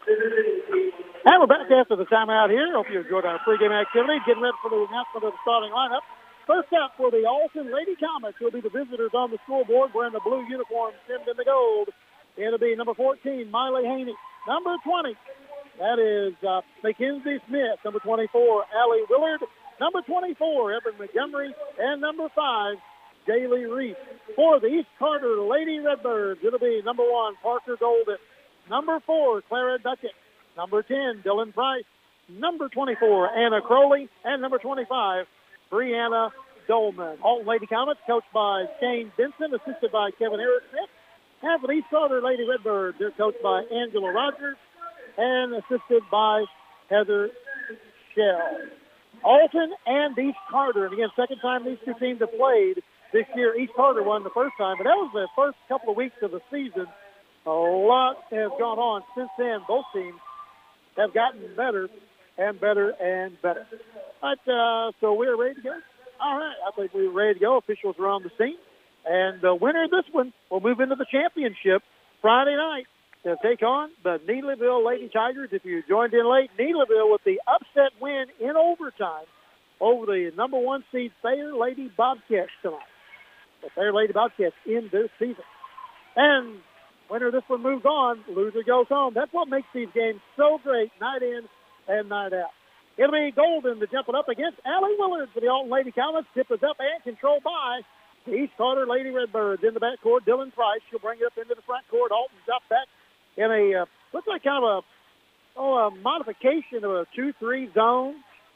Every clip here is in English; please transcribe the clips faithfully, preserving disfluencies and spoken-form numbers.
And we're back after the timeout here. Hope you enjoyed our pregame activity. Getting ready for the announcement of the starting lineup. First up for the Alton Lady Comets will be the visitors on the scoreboard wearing the blue uniform trimmed in the gold. It'll be number fourteen, Miley Haney. Number twenty, that is uh, Mackenzie Smith. Number twenty-four, Allie Willard. Number twenty-four, Evan Montgomery. And number five, Jaylee Reese. For the East Carter Lady Redbirds, it'll be number one, Parker Golden. Number four, Clara Duckett. Number ten, Dylan Price. Number twenty-four, Anna Crowley. And number twenty-five, Brianna Dolman. Alton Lady Comets, coached by Shane Benson, assisted by Kevin Eric Smith. And for the East Carter Lady Redbirds, they're coached by Angela Rogers and assisted by Heather Shell. Alton and East Carter, and again, second time these two teams have played this year. East Carter won the first time, but that was the first couple of weeks of the season. A lot has gone on since then. Both teams have gotten better and better and better. But, uh, so we're ready to go. All right, I think we're ready to go. Officials are on the scene. And the winner of this one will move into the championship Friday night to take on the Neelyville Lady Tigers. If you joined in late, Neelyville with the upset win in overtime over the number one seed Thayer Lady Bobcats tonight. The Thayer Lady Bobcats in this season. And winner of this one moves on, loser goes home. That's what makes these games so great, night in and night out. It'll be Golden to jump it up against Allie Willard for the Alton Lady Comets. Tip is up and controlled by the East Carter Lady Redbirds. In the backcourt, Dylan Price. She'll bring it up into the front court. Alton's up back in a, uh, looks like kind of a, oh, a modification of a two three zone.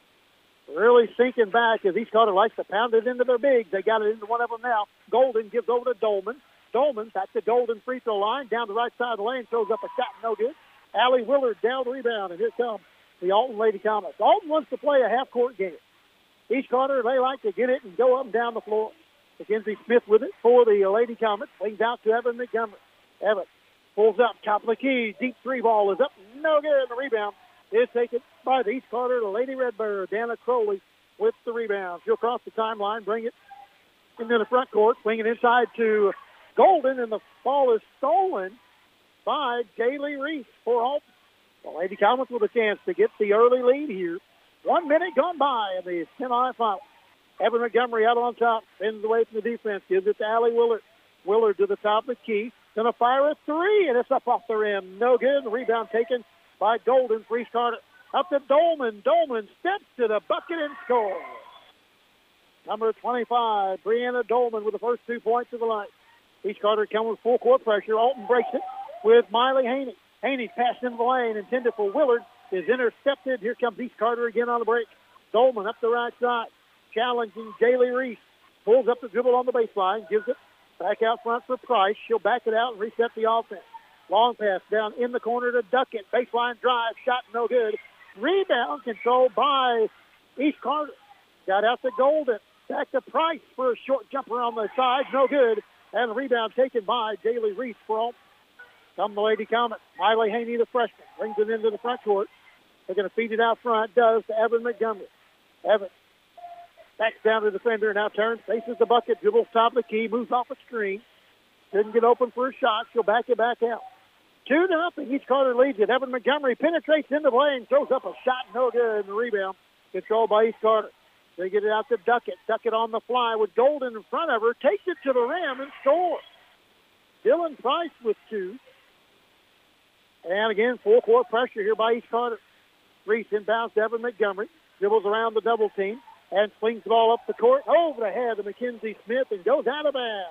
Really sinking back as East Carter likes to pound it into their bigs. They got it into one of them now. Golden gives over to Dolman. Dolman back to Golden free throw line. Down the right side of the lane. Throws up a shot. No good. Allie Willard down the rebound. And here comes the Alton Lady Comets. Alton wants to play a half-court game. East Carter, they like to get it and go up and down the floor. Mackenzie Smith with it for the Lady Comets. Wings out to Evan Montgomery. Evan pulls up, top of the key. Deep three ball is up. No good. And the rebound is taken by the East Carter, the Lady Redbird. Anna Crowley with the rebound. She'll cross the timeline, bring it into the front court, swing it inside to Golden, and the ball is stolen by Jaylee Reese for Alton. The Lady Comets with a chance to get the early lead here. One minute gone by in the semifinal. Evan Montgomery out on top, bends away from the defense, gives it to Allie Willard. Willard to the top of the key, gonna fire a three, and it's up off the rim. No good. The rebound taken by Golden for East Carter. Up to Dolman. Dolman steps to the bucket and scores. Number twenty-five, Brianna Dolman with the first two points of the night. East Carter comes with full court pressure. Alton breaks it with Miley Haney. Haney passed into the lane, intended for Willard, is intercepted. Here comes East Carter again on the break. Dolman up the right side, challenging Jaylee Reese. Pulls up the dribble on the baseline, gives it back out front for Price. She'll back it out and reset the offense. Long pass down in the corner to Duckett. Baseline drive, shot no good. Rebound controlled by East Carter. Got out to Golden. Back to Price for a short jumper on the side, no good. And the rebound taken by Jaylee Reese for Alton. Come the Lady Comets. Miley Haney, the freshman, brings it into the front court. They're going to feed it out front. Does to Evan Montgomery. Evan backs down to the defender, now turns, faces the bucket, dribbles top of the key, moves off a screen. Didn't get open for a shot. She'll back it back out. Two to nothing. East Carter leads it. Evan Montgomery penetrates into the lane, throws up a shot, no good. And the rebound controlled by East Carter. They get it out to Duckett. Duckett on the fly with Golden in front of her. Takes it to the rim and scores. Dylan Price with two. And again, full court pressure here by East Carter. Reese inbounds to Evan Montgomery. Dribbles around the double team and swings the ball up the court over the head of Mackenzie Smith and goes out of bounds.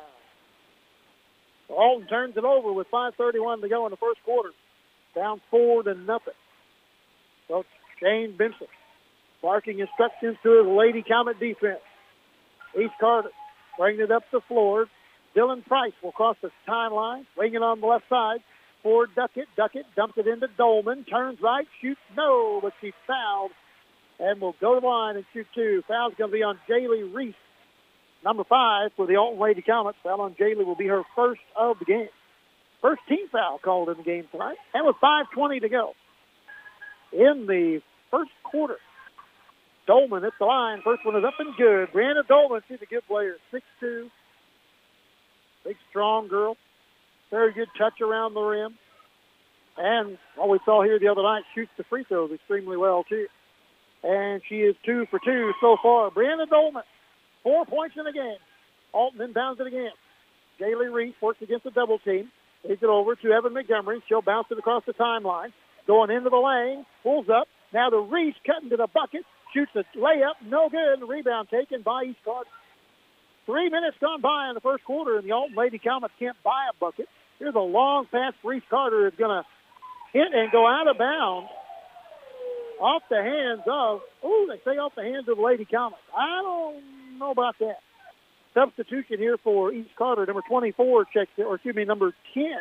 Alton turns it over with five thirty-one to go in the first quarter. Down four to nothing. Coach Shane Benson barking instructions to his Lady Comet defense. East Carter bringing it up the floor. Dylan Price will cross the timeline, wing it on the left side for Duckett. Duckett dumps it into Dolman. Turns right, shoots no, but she's fouled and will go to the line and shoot two. Foul's going to be on Jaylee Reese. Number five for the Alton Lady Comets. Foul on Jaylee will be her first of the game. First team foul called in the game tonight. And with five twenty to go in the first quarter. Dolman at the line. First one is up and good. Brianna Dolman, she's a good player. six two. Big, strong girl. Very good touch around the rim. And what we saw here the other night, shoots the free throws extremely well, too. And she is two for two so far. Brianna Dolman, four points in the game. Alton inbounds it again. Jaylee Reese works against the double team. Takes it over to Evan Montgomery. She'll bounce it across the timeline. Going into the lane. Pulls up. Now to Reese, cutting to the bucket. Shoots a layup. No good. The rebound taken by East Carter. Three minutes gone by in the first quarter, and the Alton Lady Comets can't buy a bucket. Here's a long pass for East Carter. Is going to hit and go out of bounds. Off the hands of, oh, they say off the hands of the Lady Comets. I don't know about that. Substitution here for East Carter. Number twenty-four checks in, or excuse me, number ten.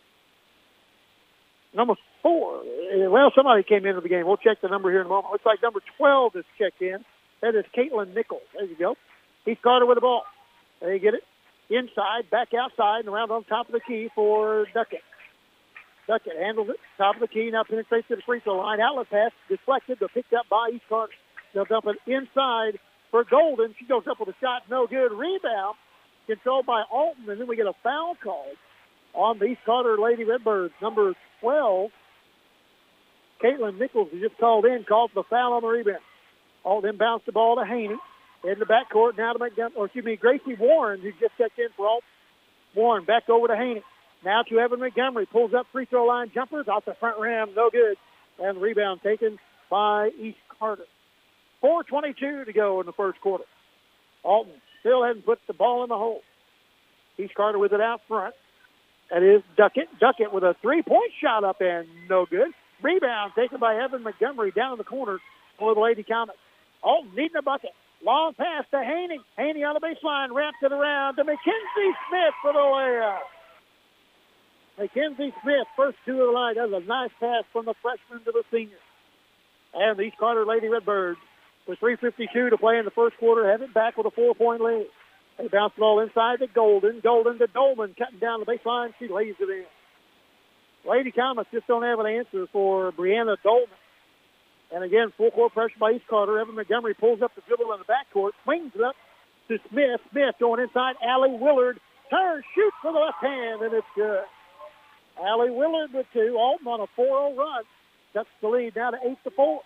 Number four. Well, somebody came into the game. We'll check the number here in a moment. Looks like number twelve is checked in. That is Caitlin Nichols. There you go. East Carter with the ball. There you get it. Inside, back outside, and around on top of the key for Duckett. Duckett handles it. Top of the key. Now penetrates to the free throw line. Outlet pass deflected, but picked up by East Carter. They'll dump it inside for Golden. She goes up with a shot. No good. Rebound controlled by Alton. And then we get a foul call on the East Carter Lady Redbirds. Number twelve, Caitlin Nichols, who just called in, called the foul on the rebound. Alton bounced the ball to Haney. In the backcourt, now to Montgomery, or excuse me, Gracie Warren, who just checked in for Alton. Warren back over to Haney. Now to Evan Montgomery. Pulls up free throw line jumpers off the front rim. No good. And rebound taken by East Carter. four twenty-two to go in the first quarter. Alton still hasn't put the ball in the hole. East Carter with it out front. That is Duckett. Duckett with a three-point shot up and no good. Rebound taken by Evan Montgomery down in the corner for the Lady Comets. Alton needing a bucket. Long pass to Haney. Haney on the baseline, wraps it around to Mackenzie Smith for the layup. Mackenzie Smith, first two of the line, does a nice pass from the freshman to the senior. And the East Carter Lady Redbirds, with three fifty-two to play in the first quarter, have it back with a four-point lead. They bounce the ball inside to Golden. Golden to Dolman, cutting down the baseline. She lays it in. Lady Comets just don't have an answer for Brianna Dolman. And again, full court pressure by East Carter. Evan Montgomery pulls up the dribble in the backcourt, swings it up to Smith. Smith going inside. Allie Willard turns, shoots for the left hand, and it's good. Allie Willard with two. Alton on a four oh run. Cuts the lead now to eight to four.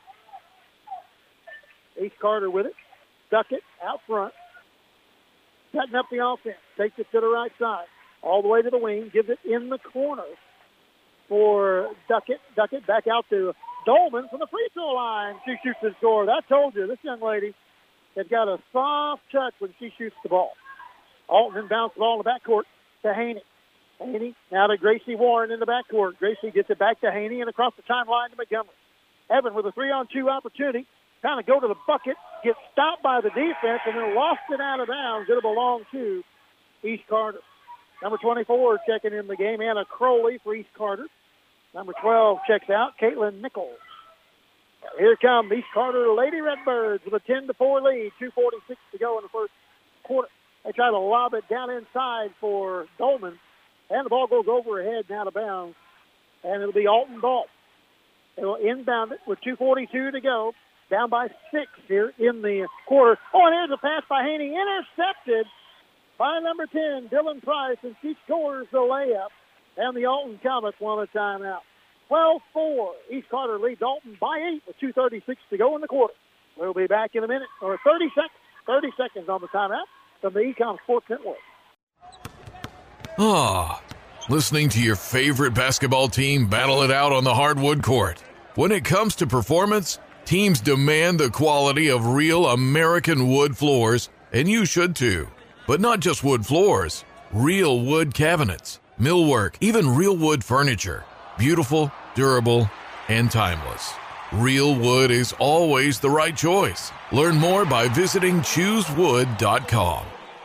East Carter with it. Duckett out front. Cutting up the offense. Takes it to the right side. All the way to the wing. Gives it in the corner for Duckett. Duckett back out to Dolman from the free throw line. She shoots and scores. I told you, this young lady has got a soft touch when she shoots the ball. Alton bounces the ball in the backcourt to Haney. Haney now to Gracie Warren in the backcourt. Gracie gets it back to Haney and across the timeline to Montgomery. Evan with a three-on-two opportunity. Kind of go to the bucket, get stopped by the defense, and then lost it out of bounds. It'll belong to East Carter. Number twenty-four checking in the game, Anna Crowley for East Carter. Number twelve checks out, Caitlin Nichols. Here come East Carter Lady Redbirds with a ten to four lead. two forty-six to go in the first quarter. They try to lob it down inside for Dolman, and the ball goes over her head and out of bounds, and it'll be Alton ball. They will inbound it with two forty-two to go. Down by six here in the quarter. Oh, and here's a pass by Haney. Intercepted by number ten, Dylan Price, and she scores the layup. And the Alton Comets want a timeout. twelve four. East Carter leads Alton by eight with two thirty-six to go in the quarter. We'll be back in a minute, or thirty seconds. thirty seconds on the timeout from the Ecom Sports Network. Ah, listening to your favorite basketball team battle it out on the hardwood court. When it comes to performance, teams demand the quality of real American wood floors, and you should too. But not just wood floors, real wood cabinets, millwork, even real wood furniture. Beautiful, durable, and timeless. Real wood is always the right choice. Learn more by visiting choose wood dot com.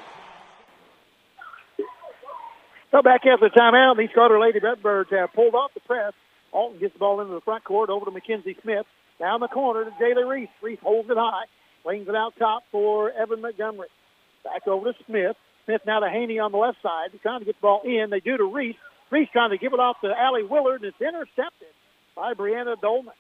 So back after the timeout, these Carter Lady Redbirds have pulled off the press. Alton gets the ball into the front court over to Mackenzie Smith. Down the corner to Jaylee Reese. Reese holds it high. Swings it out top for Evan Montgomery. Back over to Smith. Smith now to Haney on the left side. They're trying to get the ball in. They do to Reese. Reese trying to give it off to Allie Willard, and it's intercepted by Brianna Dolman.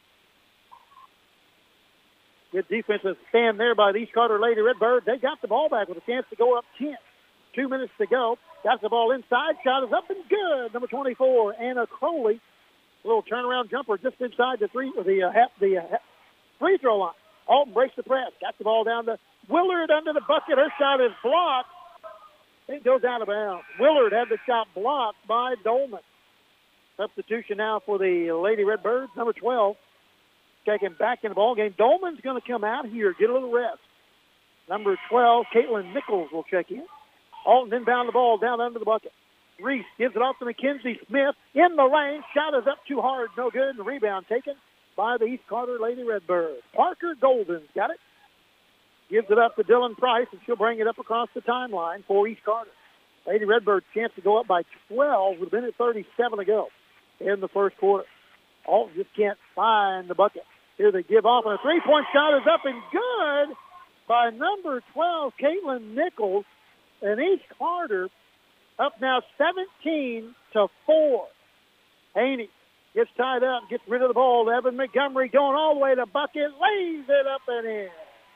Good defensive stand there by the East Carter Lady Redbirds. They got the ball back with a chance to go up ten. Two minutes to go. Got the ball inside. Shot is up and good. Number twenty-four, Anna Crowley, little turnaround jumper just inside the three, the uh, half, the uh, free throw line. Alton breaks the press, got the ball down to Willard under the bucket. Her shot is blocked. It goes out of bounds. Willard had the shot blocked by Dolman. Substitution now for the Lady Redbirds, number twelve. Checking back in the ball game. Dolman's going to come out here, get a little rest. Number twelve, Caitlin Nichols will check in. Alton inbound the ball down under the bucket. Reese gives it off to Mackenzie Smith in the lane. Shot is up too hard, no good. And the rebound taken by the East Carter Lady Redbirds. Parker Golden's got it. Gives it up to Dylan Price, and she'll bring it up across the timeline for East Carter. Lady Redbirds chance to go up by twelve with a minute thirty-seven to go in the first quarter. Alton just can't find the bucket. Here they give off, and a three-point shot is up and good by number twelve, Caitlin Nichols. And East Carter up now seventeen to four. Haney gets tied up, gets rid of the ball. Evan Montgomery going all the way to bucket, lays it up and in.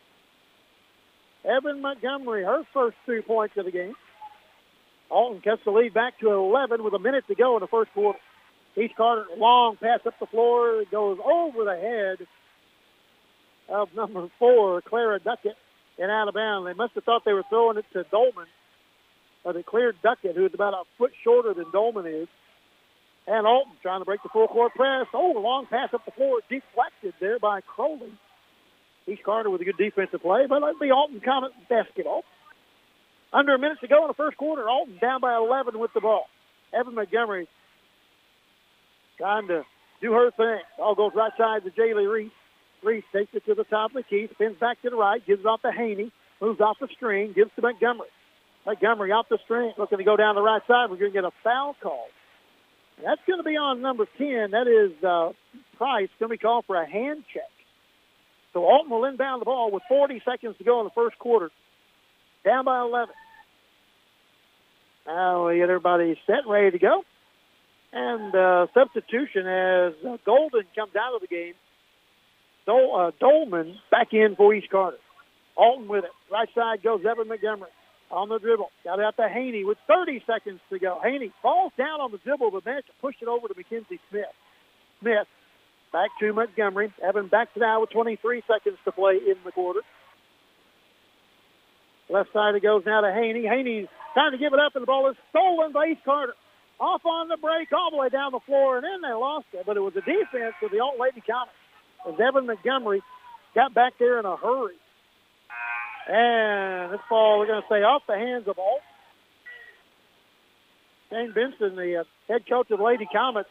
Evan Montgomery, her first two points of the game. Alton cuts the lead back to eleven with a minute to go in the first quarter. East Carter, long pass up the floor. It goes over the head of number four, Clara Duckett, and out of bounds. They must have thought they were throwing it to Dolman, but it cleared Duckett, who is about a foot shorter than Dolman is. And Alton trying to break the full court press. Oh, a long pass up the floor, deflected there by Crowley. East Carter with a good defensive play, but it'll be Alton Comet basketball. Under a minute to go in the first quarter. Alton down by eleven with the ball. Evan Montgomery trying to do her thing. Ball goes right side to Jaylee Reese. Reese takes it to the top of the key, spins back to the right, gives it off to Haney, moves off the string, gives to Montgomery. Montgomery off the string, looking to go down the right side. We're going to get a foul call. And that's going to be on number ten. That is uh, Price, going to be called for a hand check. So Alton will inbound the ball with forty seconds to go in the first quarter. Down by eleven. Now we get everybody set, ready to go. And uh, substitution as uh, Golden comes out of the game. Dol- uh, Dolman back in for East Carter. Alton with it. Right side goes Evan Montgomery on the dribble. Got it out to Haney with thirty seconds to go. Haney falls down on the dribble, but managed to push it over to Mackenzie Smith. Smith back to Montgomery. Evan back to now with twenty-three seconds to play in the quarter. Left side it goes now to Haney. Haney's trying to give it up, and the ball is stolen by East Carter. Off on the break, all the way down the floor, and then they lost it. But it was a defense of the Alton Lady Comets as Evan Montgomery got back there in a hurry. And this ball, we're going to say, off the hands of Alton. Shane Benson, the uh, head coach of the Lady Comets,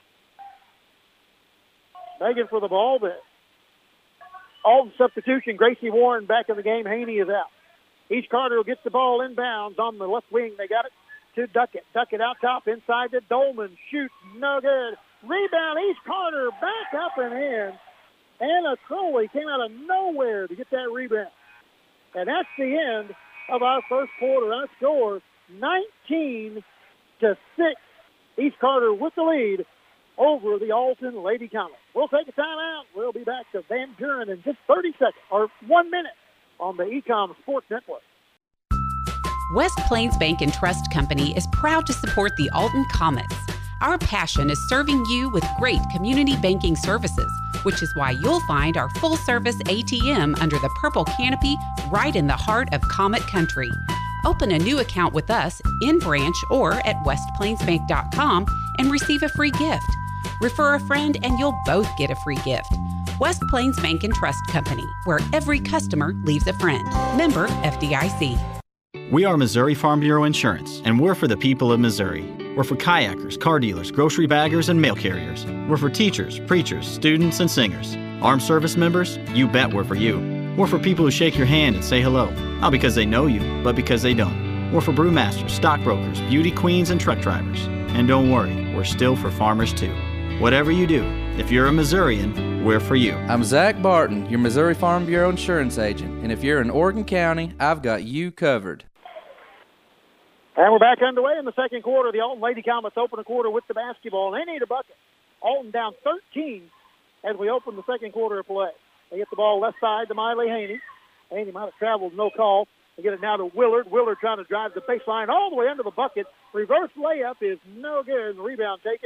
begging for the ball, but Alton substitution. Gracie Warren back in the game. Haney is out. East Carter gets the ball inbounds on the left wing. They got it to Duckett. Duckett out top inside to Dolman. Shoot, no good. Rebound, East Carter back up and in. Anna Crowley came out of nowhere to get that rebound. And that's the end of our first quarter. Our score, nineteen to six. East Carter with the lead over the Alton Lady Comets. We'll take a timeout. We'll be back to Van Buren in just thirty seconds, or one minute, on the Ecom Sports Network. West Plains Bank and Trust Company is proud to support the Alton Comets. Our passion is serving you with great community banking services, which is why you'll find our full-service A T M under the purple canopy right in the heart of Comet Country. Open a new account with us in branch or at west plains bank dot com and receive a free gift. Refer a friend and you'll both get a free gift. West Plains Bank and Trust Company, where every customer leaves a friend. Member F D I C. We are Missouri Farm Bureau Insurance, and we're for the people of Missouri. We're for kayakers, car dealers, grocery baggers, and mail carriers. We're for teachers, preachers, students, and singers. Armed service members? You bet we're for you. We're for people who shake your hand and say hello, not because they know you, but because they don't. We're for brewmasters, stockbrokers, beauty queens, and truck drivers. And don't worry, we're still for farmers too. Whatever you do, if you're a Missourian, we're for you. I'm Zach Barton, your Missouri Farm Bureau insurance agent, and if you're in Oregon County, I've got you covered. And we're back underway in the second quarter. The Alton Lady Comets open a quarter with the basketball, and they need a bucket. Alton down thirteen as we open the second quarter of play. They get the ball left side to Miley Haney. Haney might have traveled, no call. They get it now to Willard. Willard trying to drive the baseline all the way under the bucket. Reverse layup is no good. The rebound taken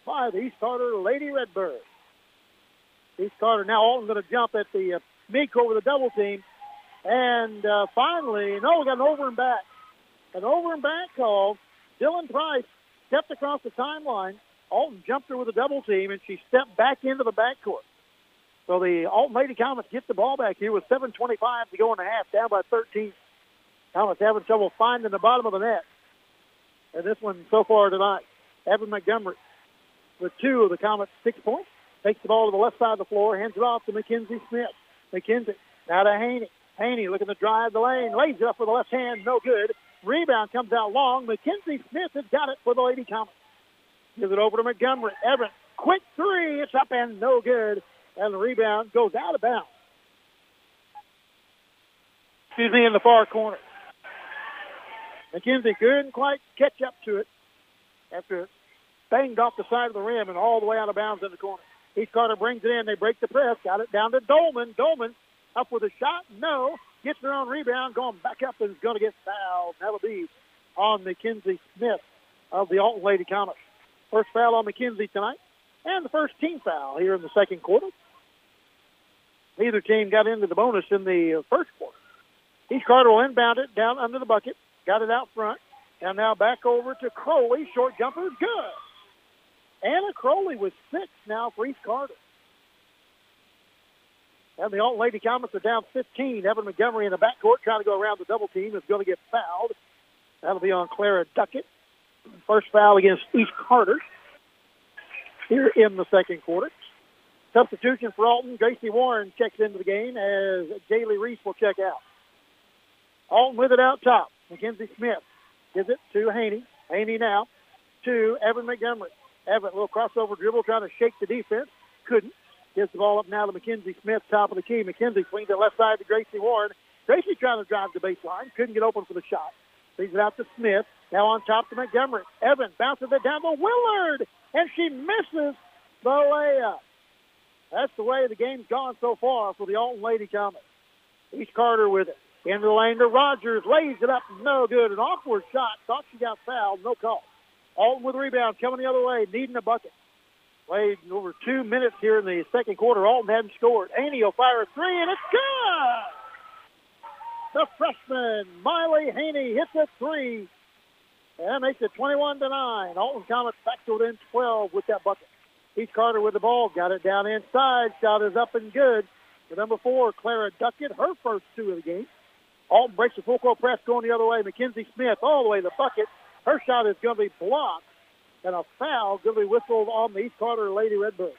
by the East Carter Lady Redbirds. East Carter now Alton going to jump at the uh, Meek over the double team. And uh, finally, no, we got an over and back. An over and back call. Dylan Price stepped across the timeline. Alton jumped her with a double team, and she stepped back into the backcourt. So the Alton Lady Comets get the ball back here with seven twenty-five to go in the half, down by thirteen. Comets having trouble finding the bottom of the net. And this one so far tonight, Evan Montgomery with two of the Comets' six points. Takes the ball to the left side of the floor, hands it off to Mackenzie Smith. Mackenzie now to Haney. Haney looking to drive the lane, lays it up with the left hand, no good. Rebound comes out long. Mackenzie Smith has got it for the Lady Comets. Gives it over to Montgomery. Evan, quick three, it's up and no good. And the rebound goes out of bounds. Excuse me, in the far corner. Mackenzie couldn't quite catch up to it after it banged off the side of the rim and all the way out of bounds in the corner. East Carter brings it in. They break the press. Got it down to Dolman. Dolman up with a shot. No. Gets their own rebound. Going back up and is going to get fouled. That'll be on Mackenzie Smith of the Alton Lady Comets. First foul on Mackenzie tonight. And the first team foul here in the second quarter. Neither team got into the bonus in the first quarter. East Carter will inbound it down under the bucket. Got it out front. And now back over to Crowley. Short jumper. Good. Anna Crowley with six now for East Carter. And the Alton Lady Comets are down fifteen. Evan Montgomery in the backcourt trying to go around the double team is going to get fouled. That'll be on Clara Duckett. First foul against East Carter here in the second quarter. Substitution for Alton. Gracie Warren checks into the game as Jaylee Reese will check out. Alton with it out top. Mackenzie Smith gives it to Haney. Haney now to Evan Montgomery. Evan, a little crossover dribble, trying to shake the defense. Couldn't. Gives the ball up now to Mackenzie Smith, top of the key. Mackenzie swings it left side to Gracie Warren. Gracie trying to drive the baseline. Couldn't get open for the shot. Leaves it out to Smith. Now on top to Montgomery. Evan bounces it down to Willard. And she misses the layup. That's the way the game's gone so far for the Alton Lady Comets. East Carter with it. Into the lane to Rogers. Lays it up. No good. An awkward shot. Thought she got fouled. No call. Alton with the rebound. Coming the other way. Needing a bucket. Played over two minutes here in the second quarter. Alton hadn't scored. Haney will fire a three, and it's good! The freshman, Miley Haney, hits a three. And that makes it twenty-one to nine. Alton Comets back to within twelve with that bucket. East Carter with the ball. Got it down inside. Shot is up and good. The number four, Clara Duckett, her first two of the game. Alton breaks the full court press going the other way. Mackenzie Smith all the way to the bucket. Her shot is going to be blocked. And a foul going to be whistled on the East Carter Lady Redbirds.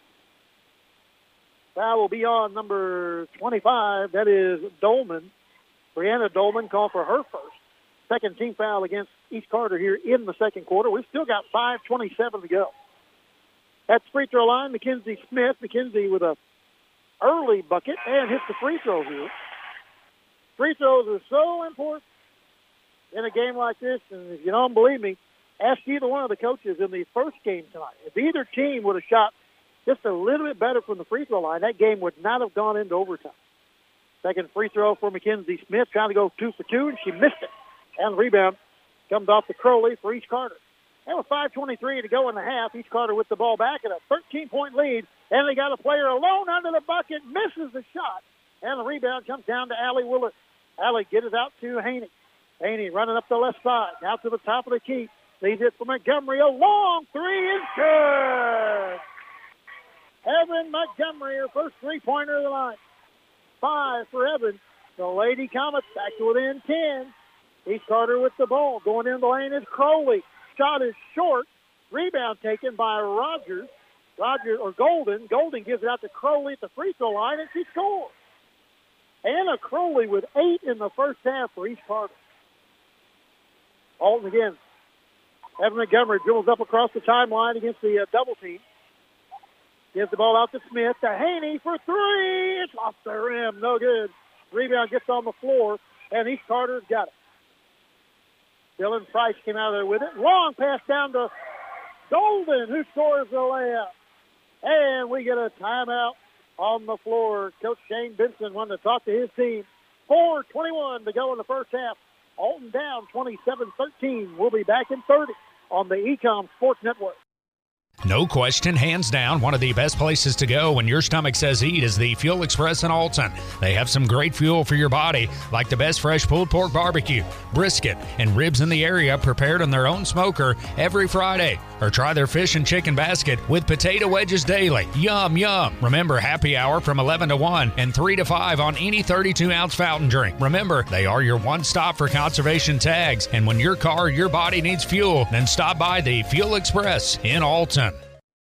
Foul will be on number twenty-five. That is Dolman. Brianna Dolman called for her first. Second team foul against East Carter here in the second quarter. We've still got five twenty-seven to go. At the free throw line, Mackenzie Smith. Mackenzie with a early bucket and hits the free throw here. Free throws are so important in a game like this. And if you don't believe me, ask either one of the coaches in the first game tonight. If either team would have shot just a little bit better from the free throw line, that game would not have gone into overtime. Second free throw for Mackenzie Smith, trying to go two for two, and she missed it. And the rebound comes off to Crowley for East Carter. And with five twenty-three to go in the half, East Carter with the ball back at a thirteen-point lead. And they got a player alone under the bucket, misses the shot. And the rebound comes down to Allie Willard. Allie gets it out to Haney. Haney running up the left side, out to the top of the key. Leads it for Montgomery. A long three is good. Evan Montgomery, her first three-pointer of the night. Five for Evan. The Lady Comets back to within ten. East Carter with the ball. Going in the lane is Crowley. Shot is short. Rebound taken by Rogers. Rogers or Golden. Golden gives it out to Crowley at the free throw line, and she scores. Anna Crowley with eight in the first half for East Carter. Alton again. Evan Montgomery dribbles up across the timeline against the uh, double team. Gives the ball out to Smith, to Haney for three. It's off the rim. No good. Rebound gets on the floor, and East Carter's got it. Dylan Price came out of there with it. Long pass down to Golden, who scores the layup. And we get a timeout on the floor. Coach Shane Benson wanted to talk to his team. four twenty-one to go in the first half. Alton down twenty-seven thirteen. We'll be back in thirty on the E-Com Sports Network. No question, hands down, one of the best places to go when your stomach says eat is the Fuel Express in Alton. They have some great fuel for your body, like the best fresh pulled pork barbecue, brisket, and ribs in the area prepared on their own smoker every Friday. Or try their fish and chicken basket with potato wedges daily. Yum, yum. Remember, happy hour from eleven to one and three to five on any thirty-two ounce fountain drink. Remember, they are your one stop for conservation tags. And when your car or your body needs fuel, then stop by the Fuel Express in Alton.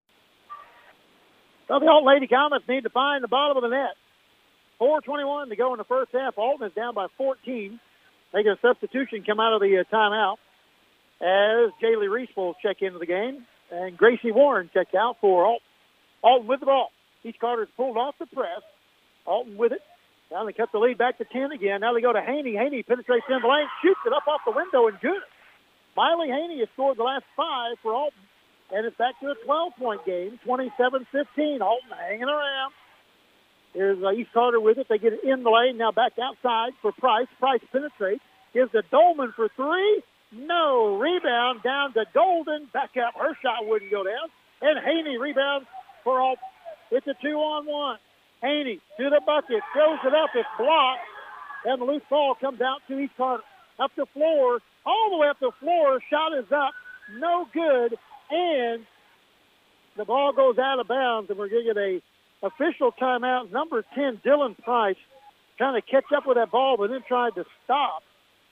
Well, the Alton Lady Comets need to find the bottom of the net. four twenty-one to go in the first half. Alton is down by fourteen. Making a substitution come out of the uh, timeout as Jaylee Reese will check into the game. And Gracie Warren checked out for Alton. Alton with the ball. East Carter's pulled off the press. Alton with it. Now they cut the lead back to ten again. Now they go to Haney. Haney penetrates in the lane, shoots it up off the window, and good. Miley Haney has scored the last five for Alton. And it's back to a twelve-point game, twenty-seven fifteen. Alton hanging around. Here's uh, East Carter with it. They get it in the lane. Now back outside for Price. Price penetrates. Gives to Dolman for three. No. Rebound down to Golden. Back up. Her shot wouldn't go down. And Haney rebounds for Alton. It's a two-on-one. Haney to the bucket. Throws it up. It's blocked. And the loose ball comes out to East Carter. Up the floor. All the way up the floor. Shot is up. No good. And the ball goes out of bounds, and we're going to get a official timeout. Number ten, Dylan Price, trying to catch up with that ball, but then tried to stop.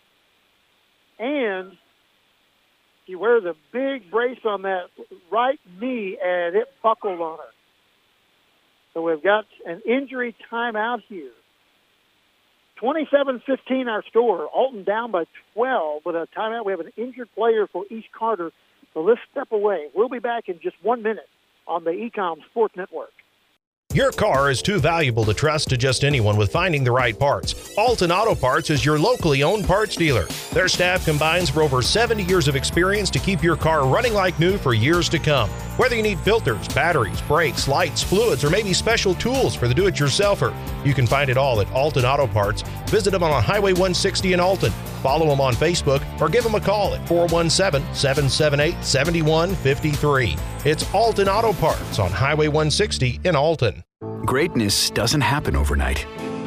And she wears a big brace on that right knee, and it buckled on her. So we've got an injury timeout here. twenty-seven fifteen our score. Alton down by twelve with a timeout. We have an injured player for East Carter. So let's step away. We'll be back in just one minute on the Ecom Sports Network. Your car is too valuable to trust to just anyone with finding the right parts. Alton Auto Parts is your locally owned parts dealer. Their staff combines for over seventy years of experience to keep your car running like new for years to come. Whether you need filters, batteries, brakes, lights, fluids, or maybe special tools for the do-it-yourselfer, you can find it all at Alton Auto Parts. Visit them on Highway one sixty in Alton. Follow them on Facebook or give them a call at four one seven, seven seven eight, seven one five three. It's Alton Auto Parts on Highway one sixty in Alton. Greatness doesn't happen overnight.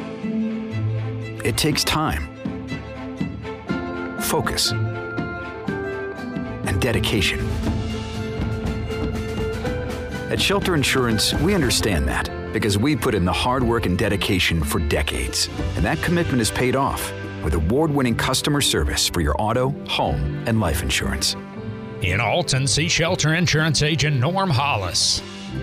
It takes time, focus, and dedication. At Shelter Insurance, we understand that because we put in the hard work and dedication for decades. And that commitment is paid off with award-winning customer service for your auto, home, and life insurance. In Alton, see Shelter Insurance agent Norm Hollis.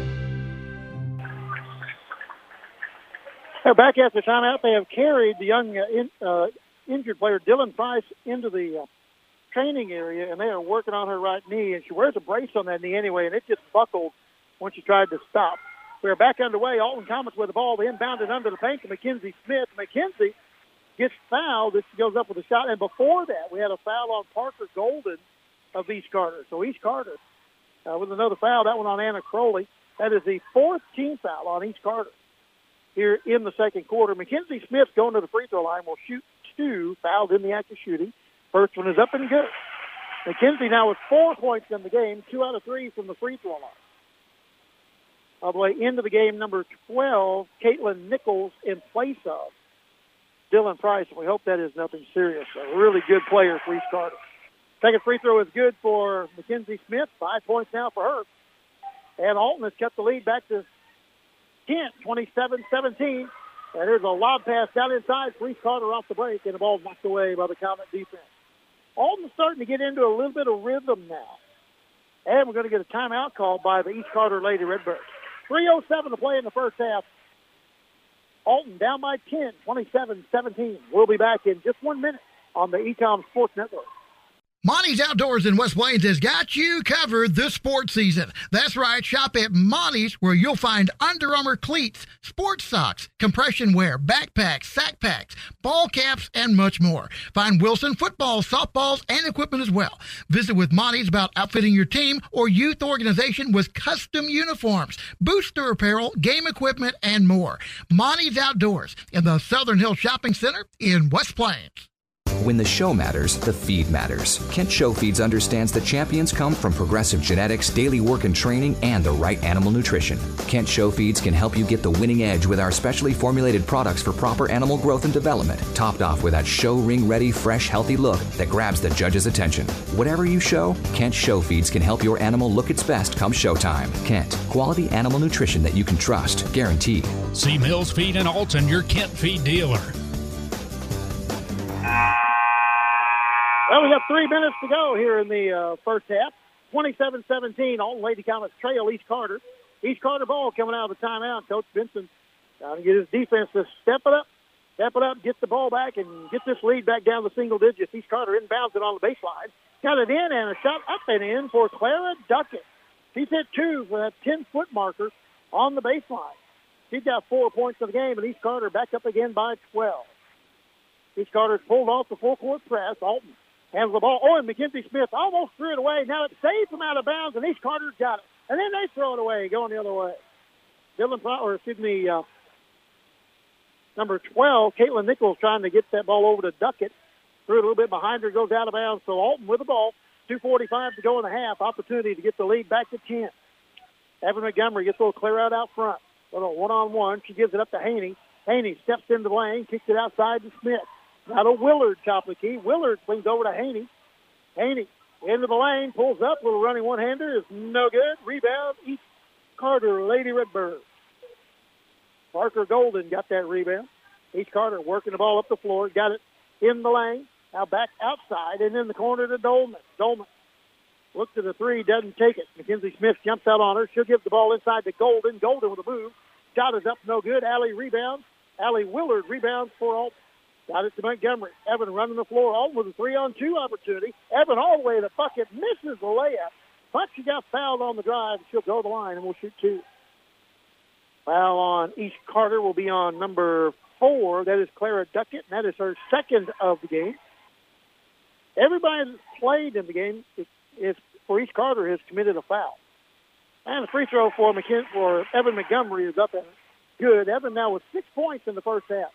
Now back after timeout, they have carried the young uh, in, uh, injured player Dylan Price into the uh, training area, and they are working on her right knee. And she wears a brace on that knee anyway, and it just buckled when she tried to stop. We are back underway. Alton Comets with the ball. They inbounded under the paint to Mackenzie Smith. Mackenzie gets fouled. This goes up with a shot. And before that, we had a foul on Parker Golden of East Carter. So East Carter uh, with another foul. That one on Anna Crowley. That is the fourth team foul on East Carter here in the second quarter. Mackenzie Smith going to the free throw line will shoot two, fouled in the act of shooting. First one is up and good. Mackenzie now with four points in the game, two out of three from the free throw line. All the way into the game, number twelve, Caitlin Nichols in place of Dylan Price. We hope that is nothing serious. A really good player for East Carter. Second free throw is good for Mackenzie Smith. Five points now for her. And Alton has kept the lead back to Kent, twenty-seven seventeen. And there's a lob pass down inside for East Carter off the break, and the ball knocked away by the Comet defense. Alton's starting to get into a little bit of rhythm now. And we're going to get a timeout called by the East Carter Lady Redbirds. three oh seven to play in the first half. Alton down by ten, twenty-seven seventeen. We'll be back in just one minute on the Ecom Sports Network. Monty's Outdoors in West Plains has got you covered this sports season. That's right. Shop at Monty's, where you'll find Under Armour cleats, sports socks, compression wear, backpacks, sack packs, ball caps, and much more. Find Wilson footballs, softballs, and equipment as well. Visit with Monty's about outfitting your team or youth organization with custom uniforms, booster apparel, game equipment, and more. Monty's Outdoors in the Southern Hills Shopping Center in West Plains. When the show matters, the feed matters. Kent Show Feeds understands that champions come from progressive genetics, daily work and training, and the right animal nutrition. Kent Show Feeds can help you get the winning edge with our specially formulated products for proper animal growth and development, topped off with that show ring ready, fresh, healthy look that grabs the judge's attention. Whatever you show, Kent Show Feeds can help your animal look its best come showtime. Kent, quality animal nutrition that you can trust, guaranteed. See Mills Feed in Alton, your Kent Feed dealer. Well, we have three minutes to go here in the uh, first half. twenty-seven seventeen, Alton Lady Comets trail East Carter. East Carter ball coming out of the timeout. Coach Benson trying to get his defense to step it up, step it up, get the ball back, and get this lead back down to single digits. East Carter inbounds it on the baseline. Got it in, and a shot up and in for Clara Duckett. She's hit two for that ten-foot marker on the baseline. She's got four points in the game, and East Carter back up again by twelve. East Carter's pulled off the full-court press. Alton handles the ball. Oh, and Mackenzie Smith almost threw it away. Now it's saved from out of bounds, and East Carter's got it. And then they throw it away, going the other way. Dylan, or excuse me, uh, number twelve, Caitlin Nichols, trying to get that ball over to Duckett. Threw it a little bit behind her, goes out of bounds. So Alton with the ball. two forty-five to go in the half. Opportunity to get the lead back to ten. Evan Montgomery gets a little clear out out front. Little one-on-one. She gives it up to Haney. Haney steps into the lane, kicks it outside to Smith. Now to Willard, top of the key. Willard swings over to Haney. Haney into the lane, pulls up, little running one-hander is no good. Rebound, East Carter, Lady Redbird. Parker Golden got that rebound. East Carter working the ball up the floor, got it in the lane. Now back outside and in the corner to Dolman. Dolman looks at the three, doesn't take it. Mackenzie Smith jumps out on her. She'll give the ball inside to Golden. Golden with a move. Shot is up, no good. Allie rebounds. Allie Willard rebounds for Alton. Got it to Montgomery. Evan running the floor. Alton with a three-on-two opportunity. Evan all the way to the bucket. Misses the layup. But she got fouled on the drive. She'll go to the line and we'll shoot two. Foul on East Carter will be on number four. That is Clara Duckett, and that is her second of the game. Everybody that's played in the game is, is for East Carter has committed a foul. And the free throw for McKin- for Evan Montgomery is up and good. Evan now with six points in the first half.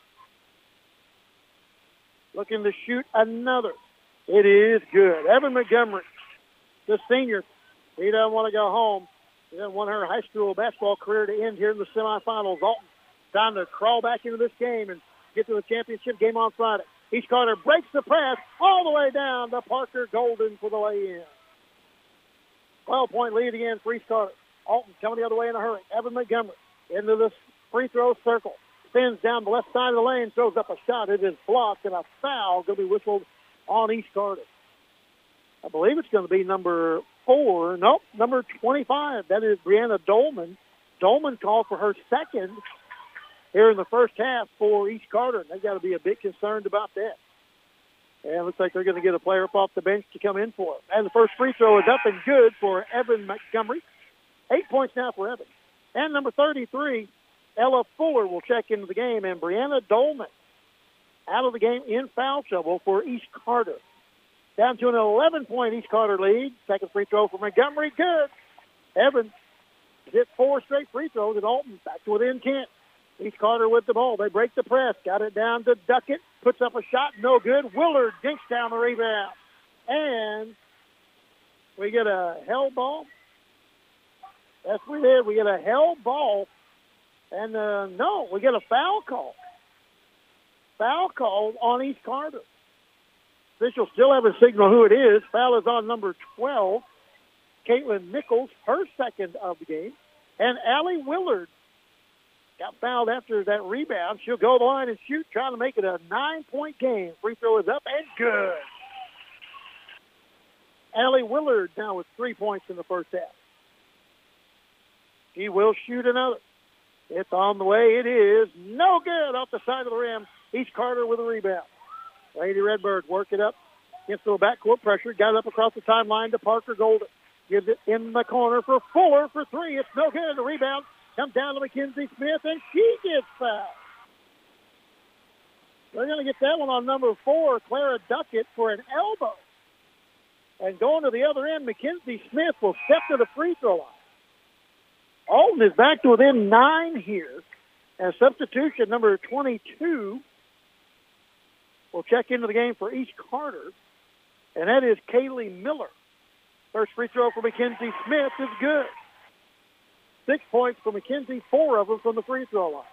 Looking to shoot another. It is good. Evan Montgomery, the senior, he doesn't want to go home. He doesn't want her high school basketball career to end here in the semifinals. Alton trying to crawl back into this game and get to the championship game on Friday. East Carter breaks the press all the way down to Parker Golden for the lay-in. twelve-point lead again for East Carter. Alton coming the other way in a hurry. Evan Montgomery into the free throw circle. Spins down the left side of the lane, throws up a shot. It is blocked, and a foul going to be whistled on East Carter. I believe it's going to be number four. Nope, number twenty-five. That is Brianna Dolman. Dolman called for her second here in the first half for East Carter. They've got to be a bit concerned about that. And it looks like they're going to get a player up off the bench to come in for it. And the first free throw is up and good for Evan Montgomery. Eight points now for Evan. And number thirty-three, Ella Fuller will check into the game, and Brianna Dolman out of the game in foul trouble for East Carter. Down to an eleven-point East Carter lead. Second free throw for Montgomery, good. Evans hit four straight free throws, and Alton back to within ten. East Carter with the ball. They break the press. Got it down to Duckett. Puts up a shot, no good. Willard dinks down the rebound. And we get a held ball. That's what we did. We get a held ball. And, uh, no, we get a foul call. Foul call on East Carter. Officials still haven't signaled who it is. Foul is on number twelve, Caitlin Nichols, her second of the game. And Allie Willard got fouled after that rebound. She'll go to the line and shoot, trying to make it a nine-point game. Free throw is up and good. Allie Willard now with three points in the first half. She will shoot another. It's on the way. It is no good off the side of the rim. East Carter with a rebound. Lady Redbird work it up. Gets a little backcourt pressure. Got it up across the timeline to Parker Golden. Gives it in the corner for Fuller for three. It's no good. The rebound comes down to Mackenzie Smith, and she gets fouled. They're going to get that one on number four, Clara Duckett, for an elbow. And going to the other end, Mackenzie Smith will step to the free throw line. Alton is back to within nine here. And substitution number twenty-two will check into the game for East Carter, and that is Kaylee Miller. First free throw for Mackenzie Smith is good. Six points for Mackenzie, four of them from the free throw line.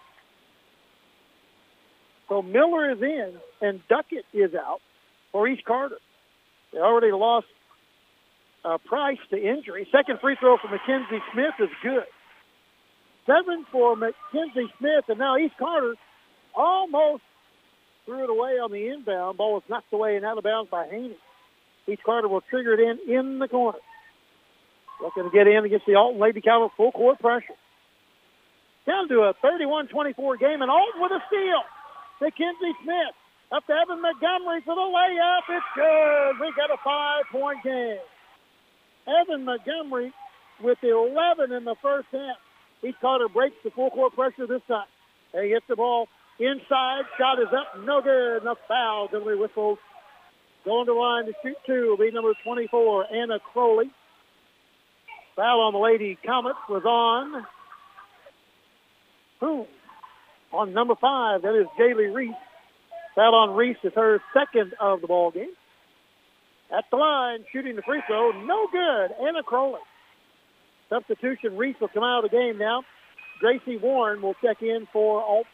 So Miller is in, and Duckett is out for East Carter. They already lost uh, Price to injury. Second free throw for Mackenzie Smith is good. Seven for Mackenzie Smith, and now East Carter almost threw it away on the inbound. Ball was knocked away and out of bounds by Haney. East Carter will trigger it in in the corner. Looking to get in against the Alton Lady Cowboys full court pressure. Down to a thirty-one twenty-four game, and Alton with a steal. Mackenzie Smith up to Evan Montgomery for the layup. It's good. We got a five-point game. Evan Montgomery with eleven in the first half. East Carter breaks the full court pressure this time. They get the ball inside. Shot is up. No good. And a foul going to be whistled. Going to the line to shoot two will be number twenty-four, Anna Crowley. Foul on the Lady Comets was on. Who? On number five, that is Jaylee Reese. Foul on Reese is her second of the ball game. At the line, shooting the free throw, no good. Anna Crowley. Substitution, Reese will come out of the game now. Gracie Warren will check in for Alton.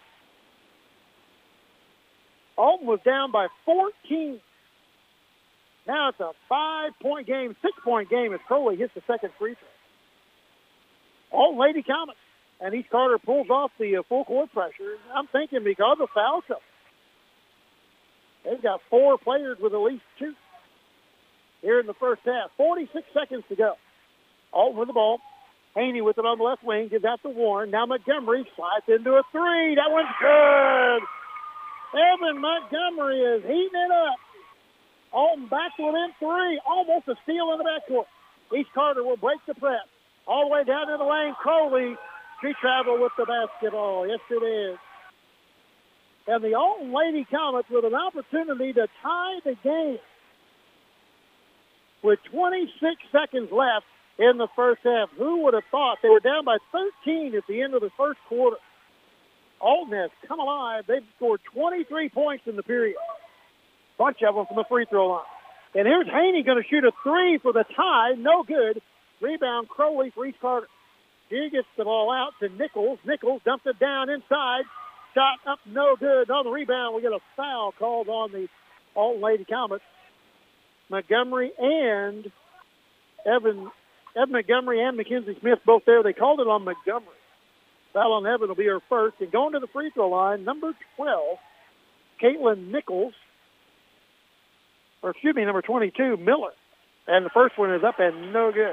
Alton was down by fourteen. Now it's a five-point game, six-point game as Crowley hits the second free throw. Alton Lady Comets. And East Carter pulls off the uh, full court pressure. I'm thinking because of foul trouble. They've got four players with at least two here in the first half. forty-six seconds to go. Alton with the ball. Haney with it on the left wing. Gives out to Warren. Now Montgomery slides into a three. That one's good. Evan Montgomery is heating it up. Alton back within three. Almost a steal in the backcourt. East Carter will break the press. All the way down to the lane. Crowley, she traveled with the basketball. Yes, it is. And the Alton Lady Comets with an opportunity to tie the game with twenty-six seconds left in the first half. Who would have thought? They were down by thirteen at the end of the first quarter. Alton has come alive. They've scored twenty-three points in the period. Bunch of them from the free throw line. And here's Haney going to shoot a three for the tie. No good. Rebound Crowley for East Carter. He gets the ball out to Nichols. Nichols dumps it down inside. Shot up, no good. On the rebound, we get a foul called on the Alton Lady Comets. Montgomery and Evan, Evan Montgomery and Mackenzie Smith both there. They called it on Montgomery. Foul on Evan will be her first. And going to the free throw line, number twelve, Caitlin Nichols. Or excuse me, number twenty-two, Miller. And the first one is up and no good.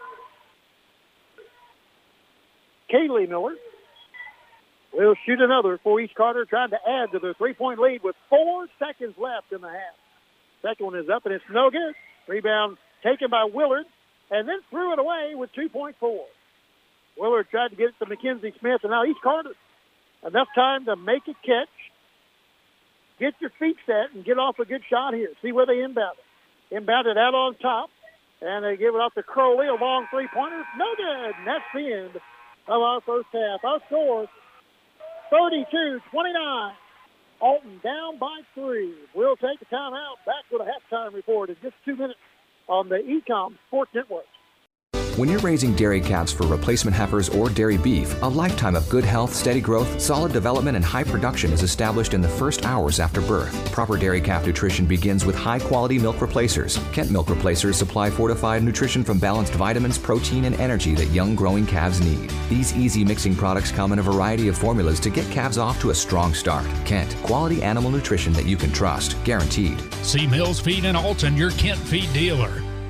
Kaylee Miller will shoot another for East Carter, trying to add to their three-point lead with four seconds left in the half. Second one is up, and it's no good. Rebound taken by Willard, and then threw it away with two point four. Willard tried to get it to Mackenzie Smith, and now East Carter. Enough time to make a catch, get your feet set, and get off a good shot here. See where they inbound it. Inbound it out on top, and they give it off to Crowley, a long three-pointer. No good, and that's the end of our first half. Our score, thirty-two twenty-nine. Alton down by three. We'll take a timeout. Back with a halftime report in just two minutes on the E COM Sports Network. When you're raising dairy calves for replacement heifers or dairy beef, a lifetime of good health, steady growth, solid development, and high production is established in the first hours after birth. Proper dairy calf nutrition begins with high-quality milk replacers. Kent Milk Replacers supply fortified nutrition from balanced vitamins, protein, and energy that young growing calves need. These easy mixing products come in a variety of formulas to get calves off to a strong start. Kent, quality animal nutrition that you can trust, guaranteed. See Mills Feed in Alton, your Kent Feed dealer.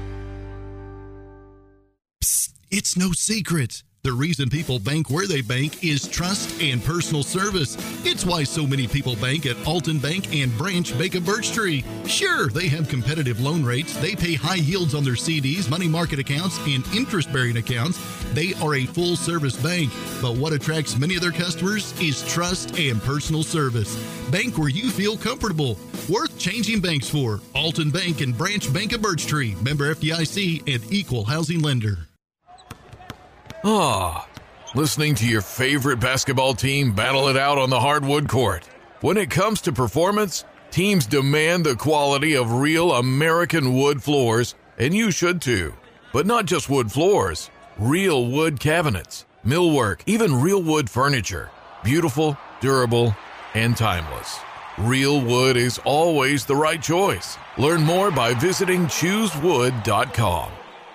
It's no secret. The reason people bank where they bank is trust and personal service. It's why so many people bank at Alton Bank and Branch Bank of Birch Tree. Sure, they have competitive loan rates. They pay high yields on their C Ds, money market accounts, and interest-bearing accounts. They are a full-service bank. But what attracts many of their customers is trust and personal service. Bank where you feel comfortable. Worth changing banks for. Alton Bank and Branch Bank of Birch Tree. Member F D I C and Equal Housing Lender. Ah, listening to your favorite basketball team battle it out on the hardwood court. When it comes to performance, Teams demand the quality of real American wood floors, and you should too. But not just wood floors, real wood cabinets, millwork, even real wood furniture. Beautiful, durable, and timeless. Real wood is always the right choice. Learn more by visiting choose wood dot com.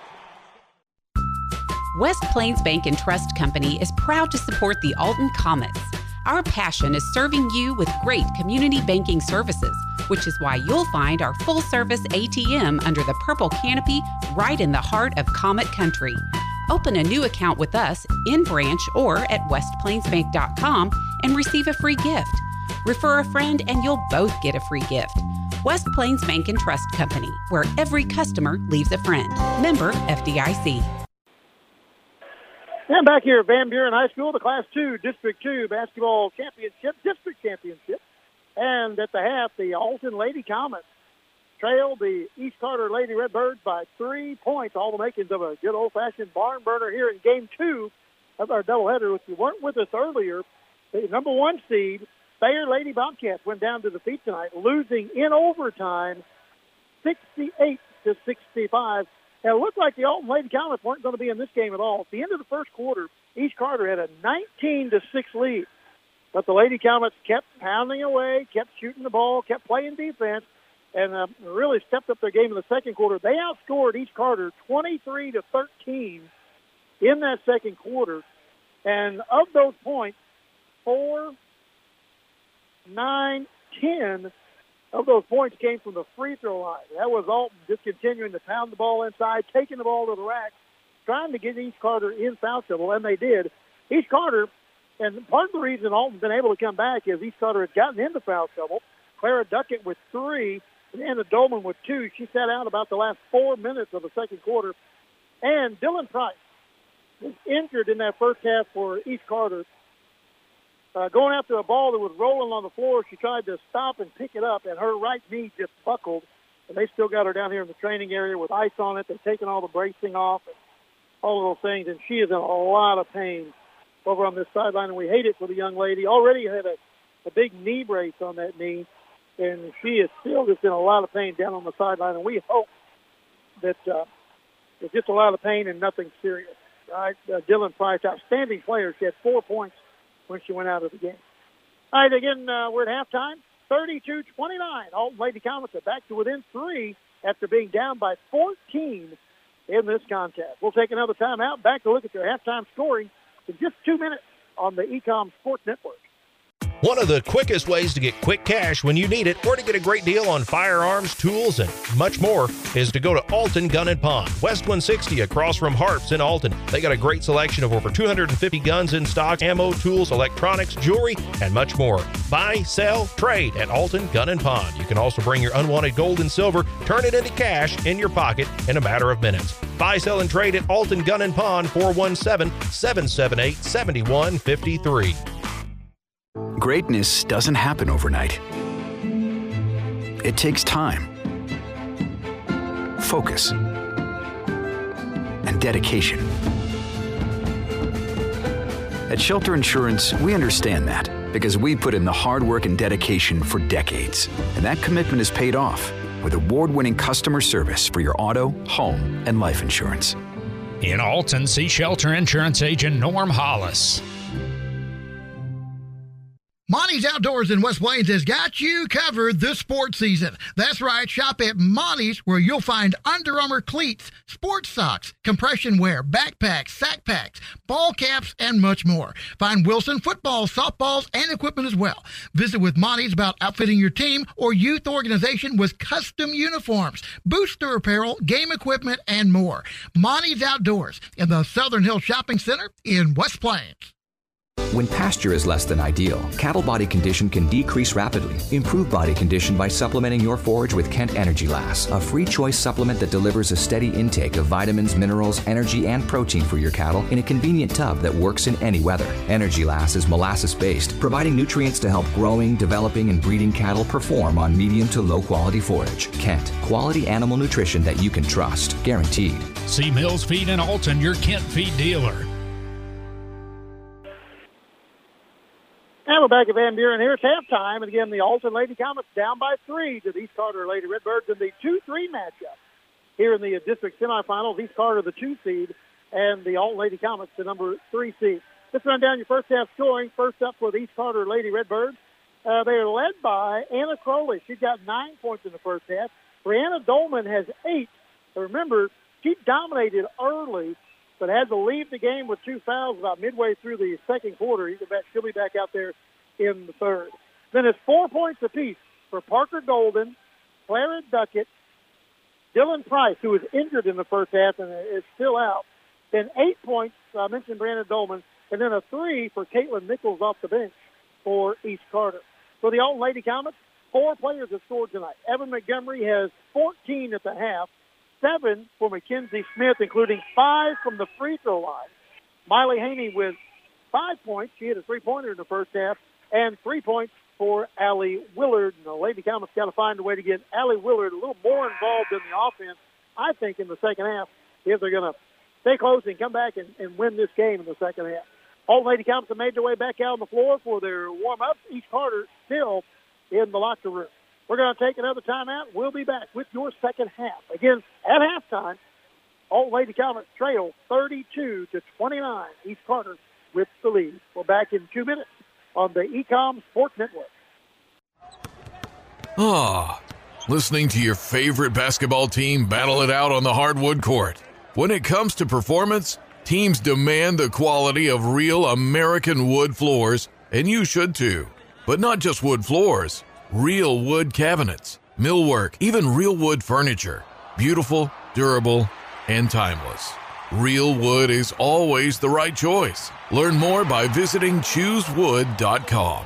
West Plains Bank and Trust Company is proud to support the Alton Comets. Our passion is serving you with great community banking services, which is why you'll find our full-service A T M under the purple canopy right in the heart of Comet Country. Open a new account with us in branch or at west plains bank dot com and receive a free gift. Refer a friend and you'll both get a free gift. West Plains Bank and Trust Company, where every customer leaves a friend. Member F D I C. And back here at Van Buren High School, the Class two, District two Basketball Championship, District Championship. And at the half, the Alton Lady Comets trailed the East Carter Lady Redbirds by three points, all the makings of a good old-fashioned barn burner here in Game two of our doubleheader. If you weren't with us earlier, the number one seed, Thayer Lady Bobcats, went down to defeat tonight, losing in overtime sixty-eight to sixty-five. And it looked like the Alton Lady Comets weren't going to be in this game at all. At the end of the first quarter, East Carter had a nineteen to six lead. But the Lady Comets kept pounding away, kept shooting the ball, kept playing defense, and uh, really stepped up their game in the second quarter. They outscored East Carter twenty-three to thirteen in that second quarter. And of those points, four, nine, ten of those points came from the free throw line. That was Alton just continuing to pound the ball inside, taking the ball to the rack, trying to get East Carter in foul trouble, and they did. East Carter, and part of the reason Alton's been able to come back is East Carter had gotten into foul trouble. Clara Duckett with three, and Anna Dolman with two. She sat out about the last four minutes of the second quarter. And Dylan Price was injured in that first half for East Carter. Uh, going after a ball that was rolling on the floor, she tried to stop and pick it up, and her right knee just buckled. And they still got her down here in the training area with ice on it. They've taken all the bracing off and all of those things, and she is in a lot of pain over on this sideline, and we hate it for the young lady. Already had a, a big knee brace on that knee, and she is still just in a lot of pain down on the sideline, and we hope that uh, it's just a lot of pain and nothing serious. All right, uh, Dylan Price, outstanding player. She had four points when she went out of the game. All right, again, uh, we're at halftime, thirty-two twenty-nine. Alton Lady Comets are back to within three after being down by fourteen in this contest. We'll take another timeout, back to look at your halftime scoring in just two minutes on the Ecom Sports Network. One of the quickest ways to get quick cash when you need it or to get a great deal on firearms, tools, and much more is to go to Alton Gun and Pawn, West one sixty across from Harps in Alton. They got a great selection of over two hundred fifty guns in stock, ammo, tools, electronics, jewelry, and much more. Buy, sell, trade at Alton Gun and Pawn. You can also bring your unwanted gold and silver, turn it into cash in your pocket in a matter of minutes. Buy, sell, and trade at Alton Gun and Pawn, four one seven, seven seven eight, seven one five three. Greatness doesn't happen overnight. It takes time, focus, and dedication. At Shelter Insurance, we understand that because we put in the hard work and dedication for decades. And that commitment is paid off with award-winning customer service for your auto, home, and life insurance. In Alton, see Shelter Insurance agent Norm Hollis. Monty's Outdoors in West Plains has got you covered this sports season. That's right. Shop at Monty's, where you'll find Under Armour cleats, sports socks, compression wear, backpacks, sack packs, ball caps, and much more. Find Wilson footballs, softballs, and equipment as well. Visit with Monty's about outfitting your team or youth organization with custom uniforms, booster apparel, game equipment, and more. Monty's Outdoors in the Southern Hills Shopping Center in West Plains. When pasture is less than ideal, cattle body condition can decrease rapidly. Improve body condition by supplementing your forage with Kent Energy Lass, a free choice supplement that delivers a steady intake of vitamins, minerals, energy, and protein for your cattle in a convenient tub that works in any weather. Energy Lass is molasses-based, providing nutrients to help growing, developing, and breeding cattle perform on medium to low quality forage. Kent, quality animal nutrition that you can trust, guaranteed. See Mills Feed in Alton, your Kent Feed dealer. And we're back at Van Buren here. It's halftime. And again, the Alton Lady Comets down by three to the East Carter Lady Redbirds in the two three matchup here in the district semifinals. East Carter, the two seed, and the Alton Lady Comets, the number three seed. Let's run down your first half scoring. First up for the East Carter Lady Redbirds. Uh, they are led by Anna Crowley. She's got nine points in the first half. Brianna Dolman has eight. So remember, she dominated early, but had to leave the game with two fouls about midway through the second quarter. She'll be back out there in the third. Then it's four points apiece for Parker Golden, Clara Duckett, Dylan Price, who was injured in the first half and is still out. Then eight points, I mentioned Brandon Dolman, and then a three for Caitlin Nichols off the bench for East Carter. For the Alton Lady Comets, four players have scored tonight. Evan Montgomery has fourteen at the half, seven for Mackenzie Smith, including five from the free throw line. Miley Haney with five points. She hit a three-pointer in the first half, and three points for Allie Willard. And the Lady Comets got to find a way to get Allie Willard a little more involved in the offense, I think, in the second half, if they're going to stay close and come back and, and win this game in the second half. All Lady Comets have made their way back out on the floor for their warm-up. East Carter still in the locker room. We're going to take another timeout. We'll be back with your second half. Again, at halftime, All Lady Comets trail thirty-two to twenty-nine. East Carter with the lead. We're back in two minutes on the Ecom Sports Network. Ah, listening to your favorite basketball team battle it out on the hardwood court. When it comes to performance, teams demand the quality of real American wood floors, and you should too. But not just wood floors, real wood cabinets, millwork, even real wood furniture. Beautiful, durable, and timeless. Real wood is always the right choice. Learn more by visiting choose wood dot com.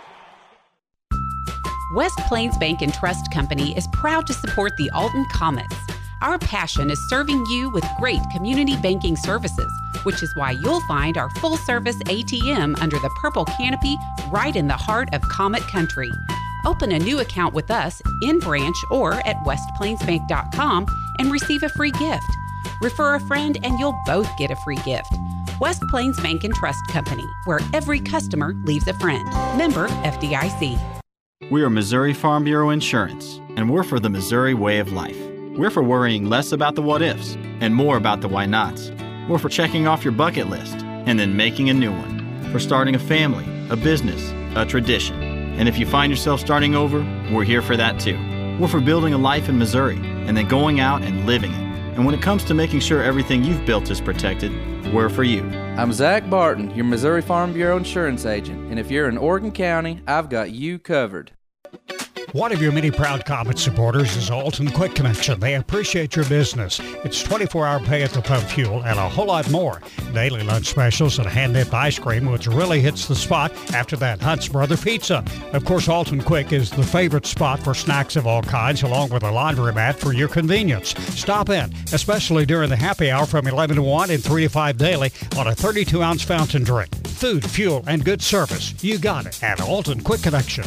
West Plains Bank and Trust Company is proud to support the Alton Comets. Our passion is serving you with great community banking services, which is why you'll find our full-service A T M under the purple canopy right in the heart of Comet Country. Open a new account with us in branch or at west plains bank dot com and receive a free gift. Refer a friend and you'll both get a free gift. West Plains Bank and Trust Company, where every customer leaves a friend. Member F D I C. We are Missouri Farm Bureau Insurance, and we're for the Missouri way of life. We're for worrying less about the what-ifs and more about the why-nots. We're for checking off your bucket list and then making a new one. For starting a family, a business, a tradition. And if you find yourself starting over, we're here for that too. We're for building a life in Missouri and then going out and living it. And when it comes to making sure everything you've built is protected, we're for you. I'm Zach Barton, your Missouri Farm Bureau insurance agent. And if you're in Oregon County, I've got you covered. One of your many proud Comet supporters is Alton Quick Connection. They appreciate your business. It's twenty-four hour pay at the pump fuel and a whole lot more. Daily lunch specials and hand-dipped ice cream, which really hits the spot after that Hunt's Brother Pizza. Of course, Alton Quick is the favorite spot for snacks of all kinds, along with a laundromat for your convenience. Stop in, especially during the happy hour from eleven to one and three to five daily on a thirty-two ounce fountain drink. Food, fuel, and good service. You got it at Alton Quick Connection.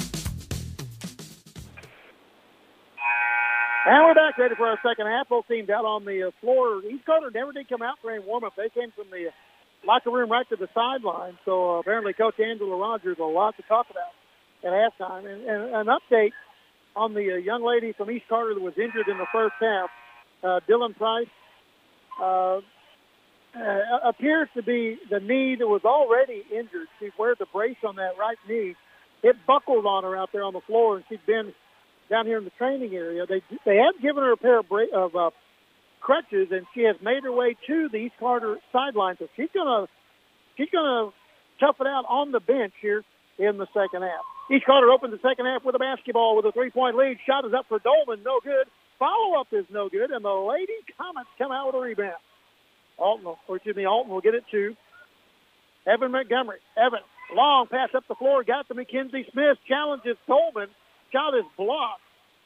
And we're back ready for our second half. Both teams out on the uh, floor. East Carter never did come out for any warm-up. They came from the locker room right to the sideline. So uh, apparently Coach Angela Rogers a lot to talk about at halftime. And, and an update on the uh, young lady from East Carter that was injured in the first half, uh, Dylan Price, uh, uh, appears to be the knee that was already injured. She wears a brace on that right knee. It buckled on her out there on the floor, and she'd been down here in the training area. They they have given her a pair of, bra- of uh, crutches, and she has made her way to the East Carter sideline. So she's gonna she's gonna tough it out on the bench here in the second half. East Carter opens the second half with a basketball with a three-point lead. Shot is up for Dolman, no good. Follow-up is no good, and the Lady Comets come out with a rebound. Alton, or excuse me, Alton will get it to Evan Montgomery. Evan, long pass up the floor, got to Mackenzie Smith, challenges Dolman. Shot is blocked.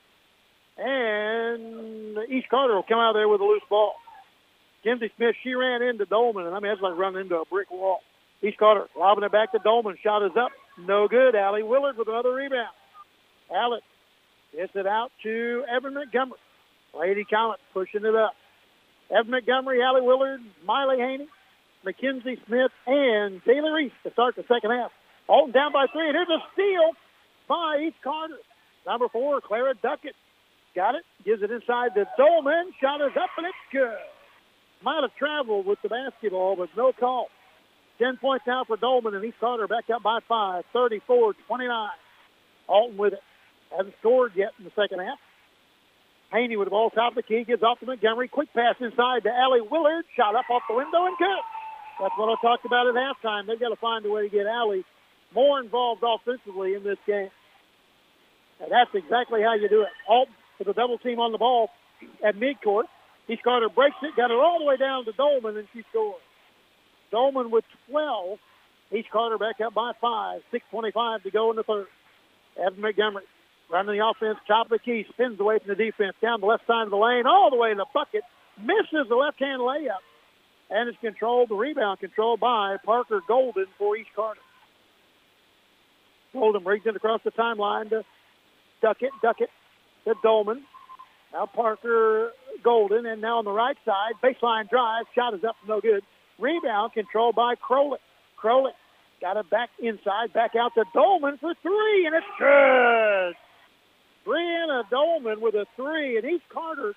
And East Carter will come out there with a loose ball. Kenzie Smith, she ran into Dolman, and I mean, that's like running into a brick wall. East Carter lobbing it back to Dolman. Shot is up. No good. Allie Willard with another rebound. Allie gets it out to Evan Montgomery. Lady Comets pushing it up. Evan Montgomery, Allie Willard, Miley Haney, Mackenzie Smith, and Taylor Reese to start the second half Alton down by three, and here's a steal by East Carter. Number four, Clara Duckett. Got it. Gives it inside to Dolman. Shot is up, and it's good. Might have traveled with the basketball, but no call. Ten points now for Dolman, and East Carter back up by five, thirty-four twenty-nine. Alton with it. Hasn't scored yet in the second half. Haney with the ball top of the key. Gives off to Montgomery. Quick pass inside to Allie Willard. Shot up off the window and good. That's what I talked about at halftime. They've got to find a way to get Allie more involved offensively in this game. And that's exactly how you do it. Alton with a double team on the ball at midcourt. East Carter breaks it, got it all the way down to Dolman, and she scores. Dolman with twelve. East Carter back up by five. six twenty-five to go in the third. Evan Montgomery running the offense, top of the key, spins away from the defense, down the left side of the lane, all the way to the bucket, misses the left-hand layup, and it's controlled, the rebound controlled by Parker Golden for East Carter. Golden brings it across the timeline to Duckett, Duckett to Dolman. Now Parker Golden, and now on the right side, baseline drive, shot is up, no good. Rebound controlled by Crowley. Crowley got it back inside, back out to Dolman for three, and it's good. Brianna Dolman with a three, and East Carter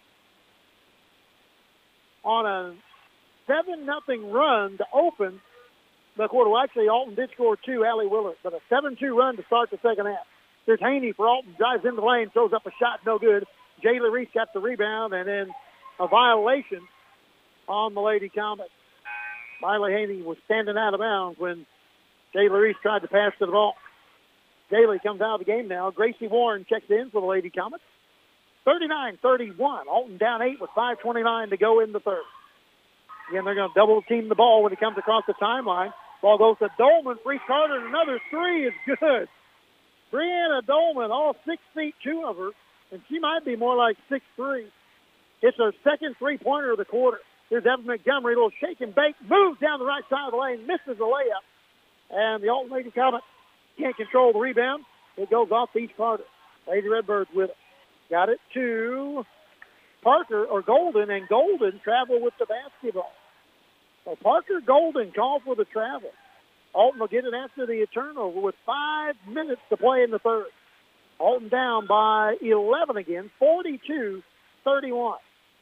on a seven nothing run to open the quarter. Well, actually, Alton did score two, Allie Willard, but a seven two run to start the second half. There's Haney for Alton, drives in the lane, throws up a shot, no good. Jayla Reese got the rebound, and then a violation on the Lady Comets. Miley Haney was standing out of bounds when Jayla Reese tried to pass to the ball. Daly comes out of the game now. Gracie Warren checks in for the Lady Comets. thirty-nine thirty-one. Alton down eight with five twenty-nine to go in the third. Again, they're going to double team the ball when it comes across the timeline. Ball goes to Dolman. Free Carter, and another three is good. Brianna Dolman, all six feet two of her, and she might be more like six three. It's her second three-pointer of the quarter. Here's Evan Montgomery, a little shake and bake, moves down the right side of the lane, misses the layup. And the Alton Lady Comets can't control the rebound. It goes off to East Carter. Lady Redbirds with it. Got it to Parker or Golden, and Golden travel with the basketball. So Parker Golden called for the travel. Alton will get it after the turnover with five minutes to play in the third. Alton down by eleven again, forty-two thirty-one.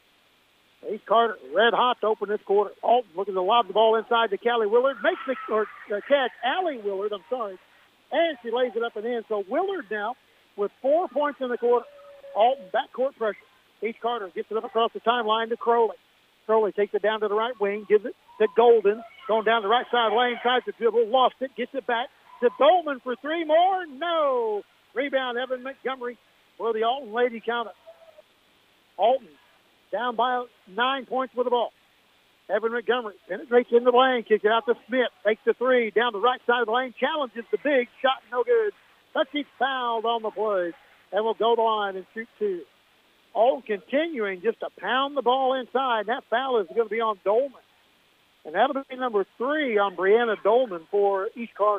East Carter red hot to open this quarter. Alton looking to lob the ball inside to Callie Willard. Makes the or, uh, catch, Allie Willard, I'm sorry. And she lays it up and in. So Willard now with four points in the quarter. Alton backcourt pressure. East Carter gets it up across the timeline to Crowley. Crowley takes it down to the right wing, gives it to Golden. Going down the right side lane, tries to dribble, lost it, gets it back to Dolman for three more. No. Rebound, Evan Montgomery for the Alton Lady Comets. Alton down by nine points with the ball. Evan Montgomery penetrates in the lane, kicks it out to Smith, takes the three, down the right side of the lane, challenges the big, shot no good. But she's fouled on the play, and will go to the line and shoot two. Alton continuing just to pound the ball inside. That foul is going to be on Dolman. And that'll be number three on Brianna Dolman for East Carter.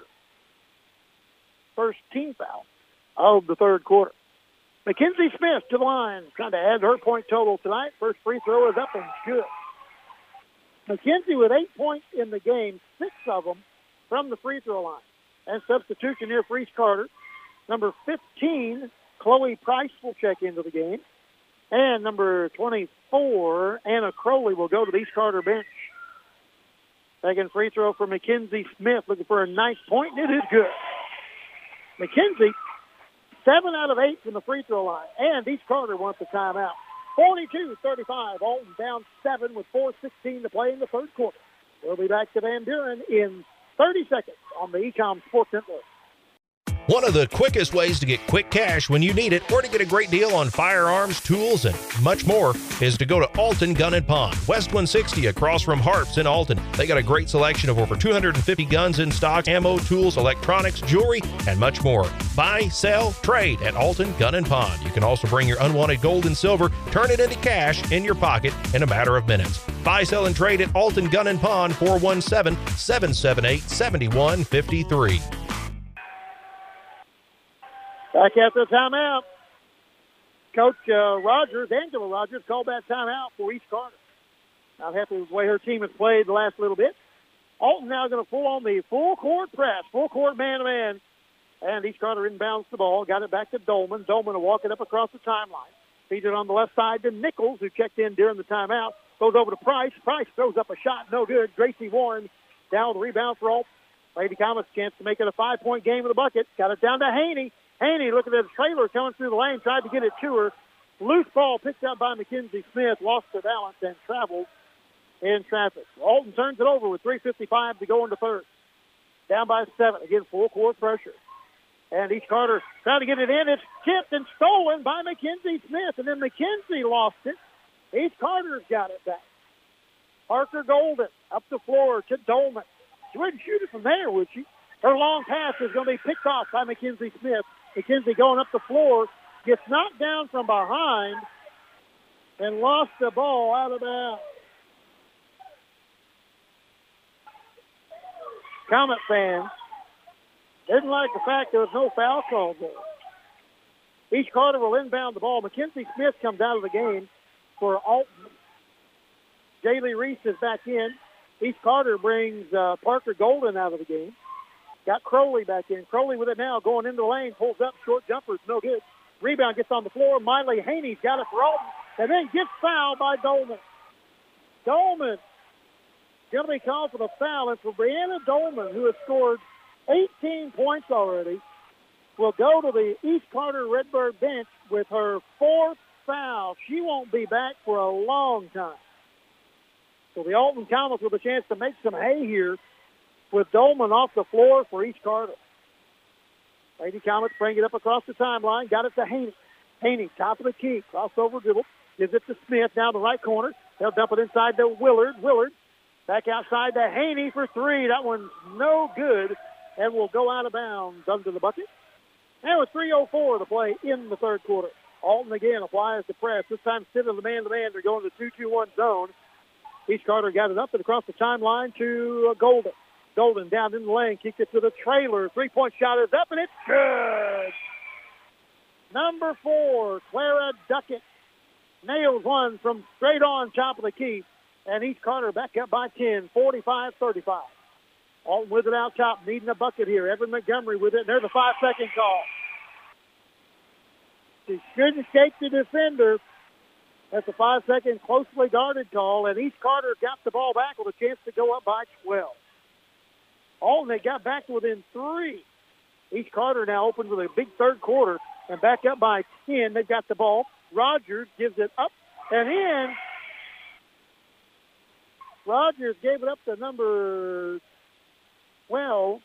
First team foul of the third quarter. Mackenzie Smith to the line, trying to add her point total tonight. First free throw is up and good. Mackenzie with eight points in the game, six of them from the free throw line. And substitution here for East Carter. Number fifteen, Chloe Price will check into the game. And number twenty-four, Anna Crowley, will go to the East Carter bench. Second free throw for Mackenzie Smith, looking for a ninth point, and it is good. Mackenzie, seven out of eight from the free throw line, and East Carter wants a timeout. forty-two thirty-five, Alton down seven with four sixteen to play in the third quarter. We'll be back to Van Buren in thirty seconds on the Ecom Sports Network. One of the quickest ways to get quick cash when you need it, or to get a great deal on firearms, tools, and much more, is to go to Alton Gun and Pawn, West one sixty across from Harps in Alton. They got a great selection of over two hundred fifty guns in stock, ammo, tools, electronics, jewelry, and much more. Buy, sell, trade at Alton Gun and Pawn. You can also bring your unwanted gold and silver, turn it into cash in your pocket in a matter of minutes. Buy, sell, and trade at Alton Gun and Pawn, four one seven, seven seven eight, seven one five three. Back after the timeout, Coach uh, Rogers, Angela Rogers, called that timeout for East Carter. Not happy with the way her team has played the last little bit. Alton now going to pull on the full court press, full court man-to-man. And East Carter inbounds the ball, got it back to Dolman. Dolman will walk it up across the timeline. Feeds it on the left side to Nichols, who checked in during the timeout. Goes over to Price. Price throws up a shot, no good. Gracie Warren down with the rebound for Alton. Lady Comets chance to make it a five-point game with a bucket. Got it down to Haney. Haney looking at a trailer coming through the lane, tried to get it to her. Loose ball picked up by Mackenzie Smith, lost her balance and traveled in traffic. Alton turns it over with three fifty-five to go in the third. Down by seven. Again, full court pressure. And East Carter trying to get it in. It's tipped and stolen by Mackenzie Smith. And then Mackenzie lost it. East Carter's got it back. Parker Golden up the floor to Dolman. She wouldn't shoot it from there, would she? Her long pass is going to be picked off by Mackenzie Smith. Mackenzie going up the floor. Gets knocked down from behind and lost the ball out of bounds. Comet fans didn't like the fact there was no foul call there. East Carter will inbound the ball. Mackenzie Smith comes out of the game for Alton. Jaylee Reese is back in. East Carter brings uh, Parker Golden out of the game. Got Crowley back in. Crowley with it now, going into the lane, pulls up, short jumper, no good. Rebound gets on the floor. Miley Haney's got it for Alton, and then gets fouled by Dolman. Dolman going to be called for the foul, and for Brianna Dolman, who has scored eighteen points already, will go to the East Carter Redbird bench with her fourth foul. She won't be back for a long time. So the Alton Comets with a chance to make some hay here with Dolman off the floor for East Carter. Lady Comets bring it up across the timeline. Got it to Haney. Haney, top of the key. Crossover dribble. Gives it to Smith down the right corner. They'll dump it inside to Willard. Willard back outside to Haney for three. That one's no good and will go out of bounds under the bucket. And with three oh four to play in the third quarter. Alton again applies the press. This time instead of the man-to-man, they're going to two two one zone. East Carter got it up and across the timeline to Golden. Golden down in the lane, kicked it to the trailer. Three-point shot is up, and it's good. Number four, Clara Duckett, nails one from straight on top of the key. And East Carter back up by ten, forty-five thirty-five. Alton with it out top, needing a bucket here. Evan Montgomery with it, and there's a five-second call. She shouldn't shake the defender. That's a five-second closely guarded call, and East Carter got the ball back with a chance to go up by twelve. Alton, they got back within three. East Carter now open with a big third quarter and back up by ten. They've got the ball. Rogers gives it up and in. Rogers gave it up to number twelve.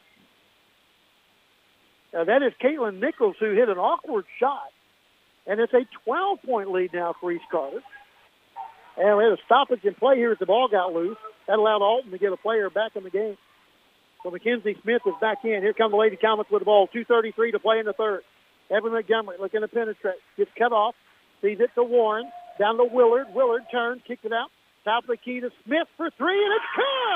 Now that is Caitlin Nichols, who hit an awkward shot. And it's a twelve-point lead now for East Carter. And we had a stoppage in play here as the ball got loose. That allowed Alton to get a player back in the game. So Mackenzie Smith is back in. Here come the Lady Comets with the ball. two thirty-three to play in the third. Evan Montgomery looking to penetrate. Gets cut off. Sees it to Warren. Down to Willard. Willard turns, kicks it out. Top of the key to Smith for three, and it's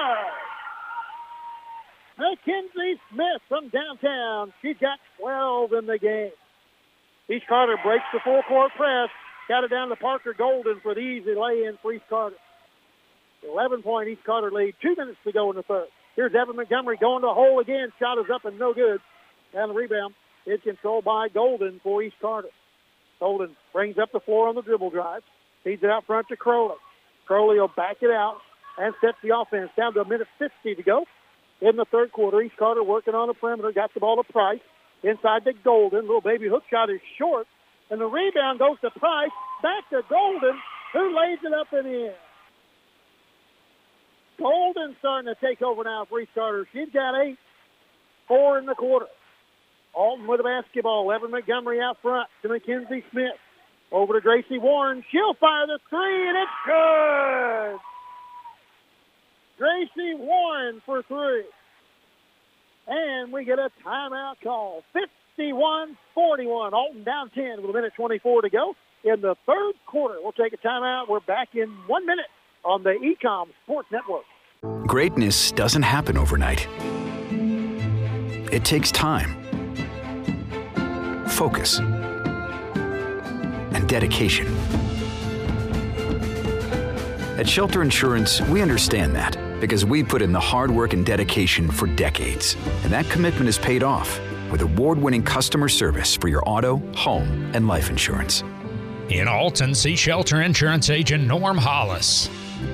good! Mackenzie Smith from downtown. She's got twelve in the game. East Carter breaks the full court press. Got it down to Parker Golden for the easy lay-in for East Carter. eleven-point East Carter lead. Two minutes to go in the third. Here's Evan Montgomery going to the hole again. Shot is up and no good. And the rebound is controlled by Golden for East Carter. Golden brings up the floor on the dribble drive. Feeds it out front to Crowley. Crowley will back it out and sets the offense down to a minute fifty to go in the third quarter. East Carter working on the perimeter. Got the ball to Price. Inside to Golden. Little baby hook shot is short. And the rebound goes to Price. Back to Golden, who lays it up and in. Golden starting to take over now for East Carter. She's got eight. Four in the quarter. Alton with the basketball. Evan Montgomery out front to Mackenzie Smith. Over to Gracie Warren. She'll fire the three, and it's good. Gracie Warren for three. And we get a timeout call. fifty-one forty-one. Alton down ten with a minute twenty-four to go in the third quarter. We'll take a timeout. We're back in one minute on the E C O M Sports Network. Greatness doesn't happen overnight. It takes time, focus, and dedication. At Shelter Insurance, we understand that. Because we put in the hard work and dedication for decades. And that commitment is paid off with award-winning customer service for your auto, home, and life insurance. In Alton, see Shelter Insurance Agent Norm Hollis.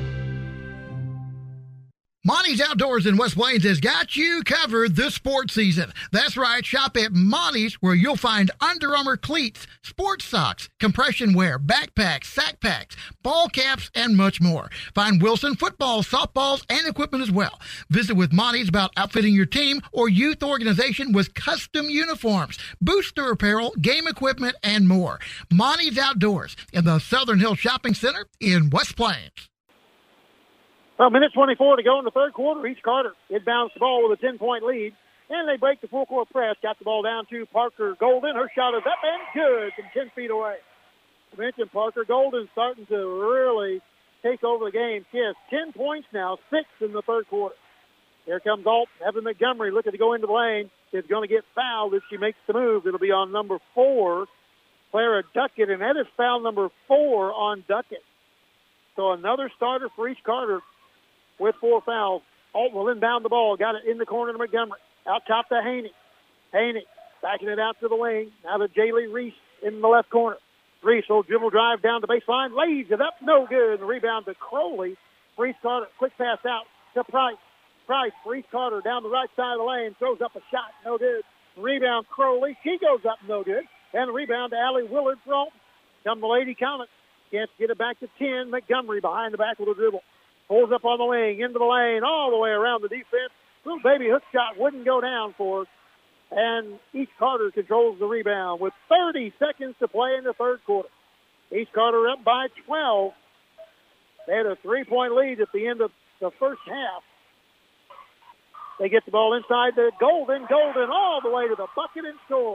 Monty's Outdoors in West Plains has got you covered this sports season. That's right. Shop at Monty's, where you'll find Under Armour cleats, sports socks, compression wear, backpacks, sack packs, ball caps, and much more. Find Wilson footballs, softballs, and equipment as well. Visit with Monty's about outfitting your team or youth organization with custom uniforms, booster apparel, game equipment, and more. Monty's Outdoors in the Southern Hills Shopping Center in West Plains. Well, minute twenty-four to go in the third quarter. East Carter inbounds the ball with a ten-point lead, and they break the full-court press. Got the ball down to Parker Golden. Her shot is up and good from ten feet away. I mentioned Parker Golden starting to really take over the game. She has ten points now, six in the third quarter. Here comes Alt. Evan Montgomery looking to go into the lane. Is going to get fouled if she makes the move. It'll be on number four, Clara Duckett, and that is foul number four on Duckett. So another starter for East Carter with four fouls. Alt will inbound the ball. Got it in the corner to Montgomery. Out top to Haney. Haney backing it out to the wing. Now to Jaylee Reese in the left corner. Reese will dribble drive down the baseline. Lays it up. No good. The rebound to Crowley. For East Carter. Quick pass out to Price. Price for East Carter down the right side of the lane. Throws up a shot. No good. Rebound Crowley. She goes up. No good. And the rebound to Allie Willard for Alton. Come the Lady Comets. Can't get it back to ten. Montgomery behind the back with a dribble. Pulls up on the wing, into the lane, all the way around the defense. Little baby hook shot wouldn't go down for her. And East Carter controls the rebound with thirty seconds to play in the third quarter. East Carter up by twelve. They had a three-point lead at the end of the first half. They get the ball inside the Golden. Golden all the way to the bucket and score.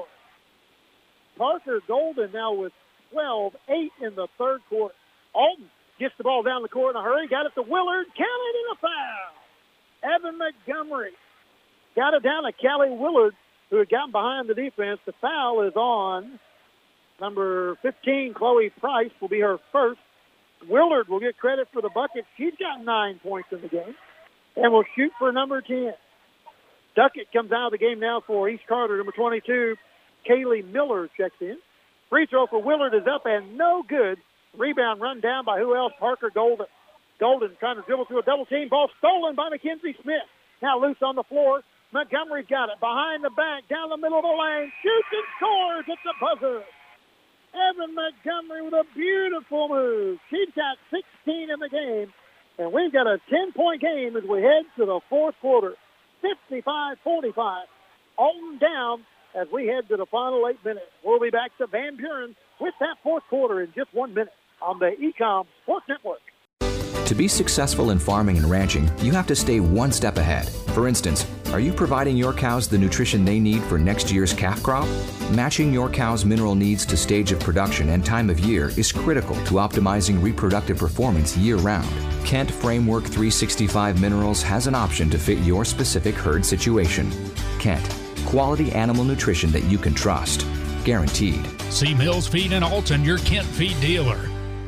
Parker Golden now with twelve, eight in the third quarter. Alton gets the ball down the court in a hurry. Got it to Willard. Counted in a foul. Evan Montgomery got it down to Callie Willard, who had gotten behind the defense. The foul is on number fifteen, Chloe Price, will be her first. Willard will get credit for the bucket. She's got nine points in the game and will shoot for number ten. Duckett comes out of the game now for East Carter. Number twenty-two, Kaylee Miller checks in. Free throw for Willard is up and no good. Rebound run down by who else? Parker Golden. Golden trying to dribble through a double team. Ball stolen by Mackenzie Smith. Now loose on the floor. Montgomery's got it. Behind the back, down the middle of the lane. Shoots and scores at the buzzer. Evan Montgomery with a beautiful move. She's got sixteen in the game. And we've got a ten-point game as we head to the fourth quarter. fifty-five forty-five. Alton down as we head to the final eight minutes. We'll be back to Van Buren with that fourth quarter in just one minute on the Ecom Sports Network. To be successful in farming and ranching, you have to stay one step ahead. For instance, are you providing your cows the nutrition they need for next year's calf crop? Matching your cow's mineral needs to stage of production and time of year is critical to optimizing reproductive performance year-round. Kent Framework three sixty-five Minerals has an option to fit your specific herd situation. Kent, quality animal nutrition that you can trust. Guaranteed. See Mills Feed in Alton, your Kent Feed dealer.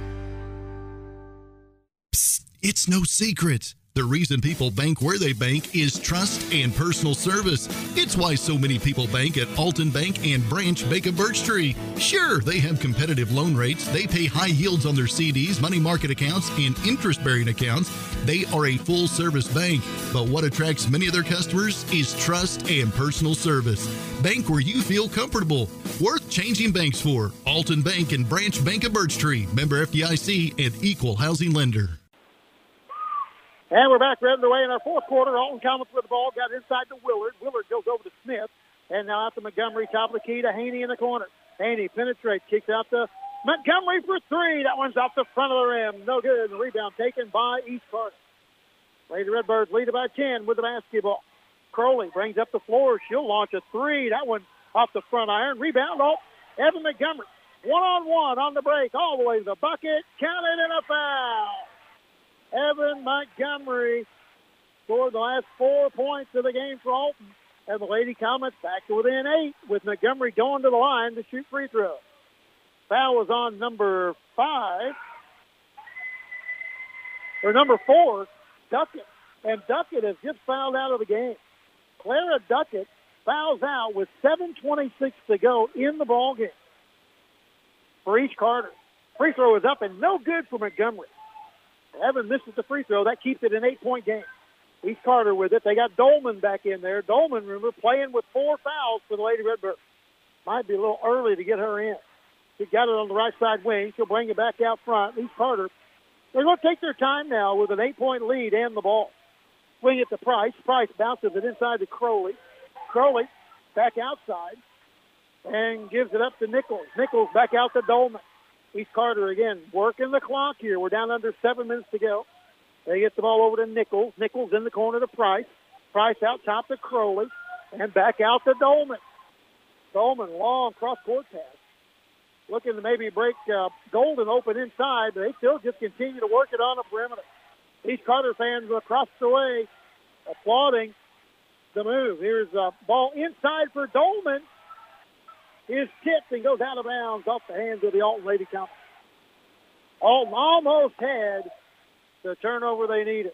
Psst, it's no secret. The reason people bank where they bank is trust and personal service. It's why so many people bank at Alton Bank and Branch Bank of Birch Tree. Sure, they have competitive loan rates. They pay high yields on their C Ds, money market accounts, and interest-bearing accounts. They are a full-service bank. But what attracts many of their customers is trust and personal service. Bank where you feel comfortable. Worth changing banks for. Alton Bank and Branch Bank of Birch Tree. Member F D I C and Equal Housing Lender. And we're back right underway in our fourth quarter. Alton Comets with the ball. Got inside to Willard. Willard goes over to Smith. And now out to Montgomery. Top of the key to Haney in the corner. Haney penetrates. Kicks out to Montgomery for three. That one's off the front of the rim. No good. The rebound taken by East Carter. Lady Redbirds lead by ten with the basketball. Crowley brings up the floor. She'll launch a three. That one off the front iron. Rebound off Evan Montgomery. One-on-one on the break. All the way to the bucket. Counted and a foul. Evan Montgomery scored the last four points of the game for Alton. And the Lady Comets back to within eight with Montgomery going to the line to shoot free throw. Foul was on number five. Or number four, Duckett. And Duckett has just fouled out of the game. Clara Duckett fouls out with seven twenty-six to go in the ballgame for East Carter. Free throw is up and no good for Montgomery. Evan misses the free throw. That keeps it an eight-point game. East Carter with it. They got Dolman back in there. Dolman, remember, playing with four fouls for the Lady Redbirds. Might be a little early to get her in. She got it on the right side wing. She'll bring it back out front. East Carter, they're going to take their time now with an eight-point lead and the ball. Swing it to Price. Price bounces it inside to Crowley. Crowley back outside and gives it up to Nichols. Nichols back out to Dolman. East Carter again working the clock here. We're down under seven minutes to go. They get the ball over to Nichols. Nichols in the corner to Price. Price out top to Crowley. And back out to Dolman. Dolman, long cross-court pass. Looking to maybe break uh, Golden open inside, but they still just continue to work it on the perimeter. East Carter fans across the way applauding the move. Here's a ball inside for Dolman. Is tipped and goes out of bounds off the hands of the Alton Lady Company. Alton almost had the turnover they needed.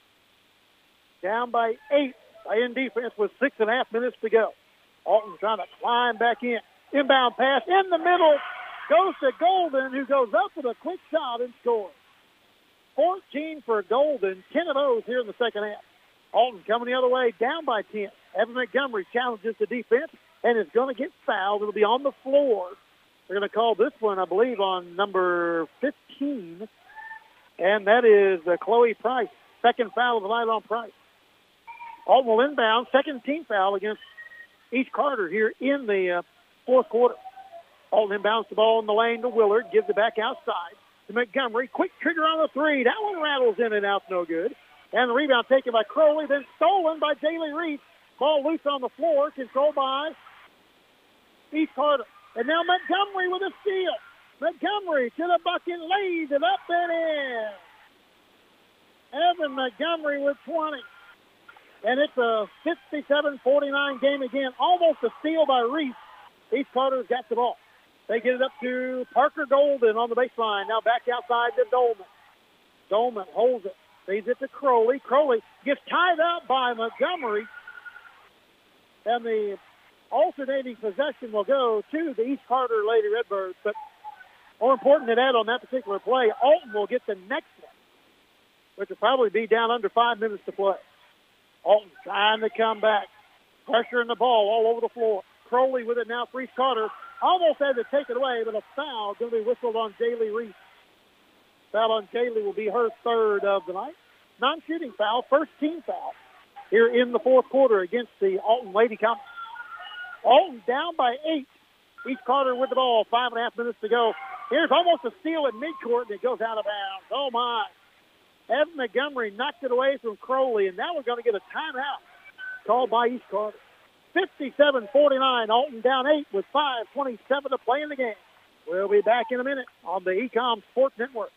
Down by eight by in defense with six and a half minutes to go. Alton trying to climb back in. Inbound pass in the middle. Goes to Golden, who goes up with a quick shot and scores. fourteen for Golden, ten of those here in the second half. Alton coming the other way, down by ten. Evan Montgomery challenges the defense and is going to get fouled. It'll be on the floor. They're going to call this one, I believe, on number fifteen. And that is uh, Chloe Price. Second foul of the night on Price. Alton will inbound. Second team foul against East Carter here in the uh, fourth quarter. Alton inbounds the ball in the lane to Willard. Gives it back outside to Montgomery. Quick trigger on the three. That one rattles in and out. No good. And the rebound taken by Crowley. Then stolen by Jaylee Reese. Ball loose on the floor. Controlled by East Carter. And now Montgomery with a steal. Montgomery to the bucket, lays it up and in. Evan Montgomery with twenty. And it's a fifty-seven forty-nine game again. Almost a steal by Reese. East Carter's got the ball. They get it up to Parker Golden on the baseline. Now back outside to Dolman. Dolman holds it. Feeds it to Crowley. Crowley gets tied up by Montgomery. And the alternating possession will go to the East Carter Lady Redbirds. But more important than that on that particular play, Alton will get the next one, which will probably be down under five minutes to play. Alton trying to come back. Pressure in the ball all over the floor. Crowley with it now for East Carter. Almost had to take it away, but a foul going to be whistled on Jaylee Reese. Foul on Jaylee will be her third of the night. Non-shooting foul, first team foul here in the fourth quarter against the Alton Lady Company. Alton down by eight. East Carter with the ball, five and a half minutes to go. Here's almost a steal at midcourt, and it goes out of bounds. Oh, my. Evan Montgomery knocked it away from Crowley, and now we're going to get a timeout called by East Carter. fifty-seven forty-nine, Alton down eight with five twenty-seven to play in the game. We'll be back in a minute on the Ecom Sports Network.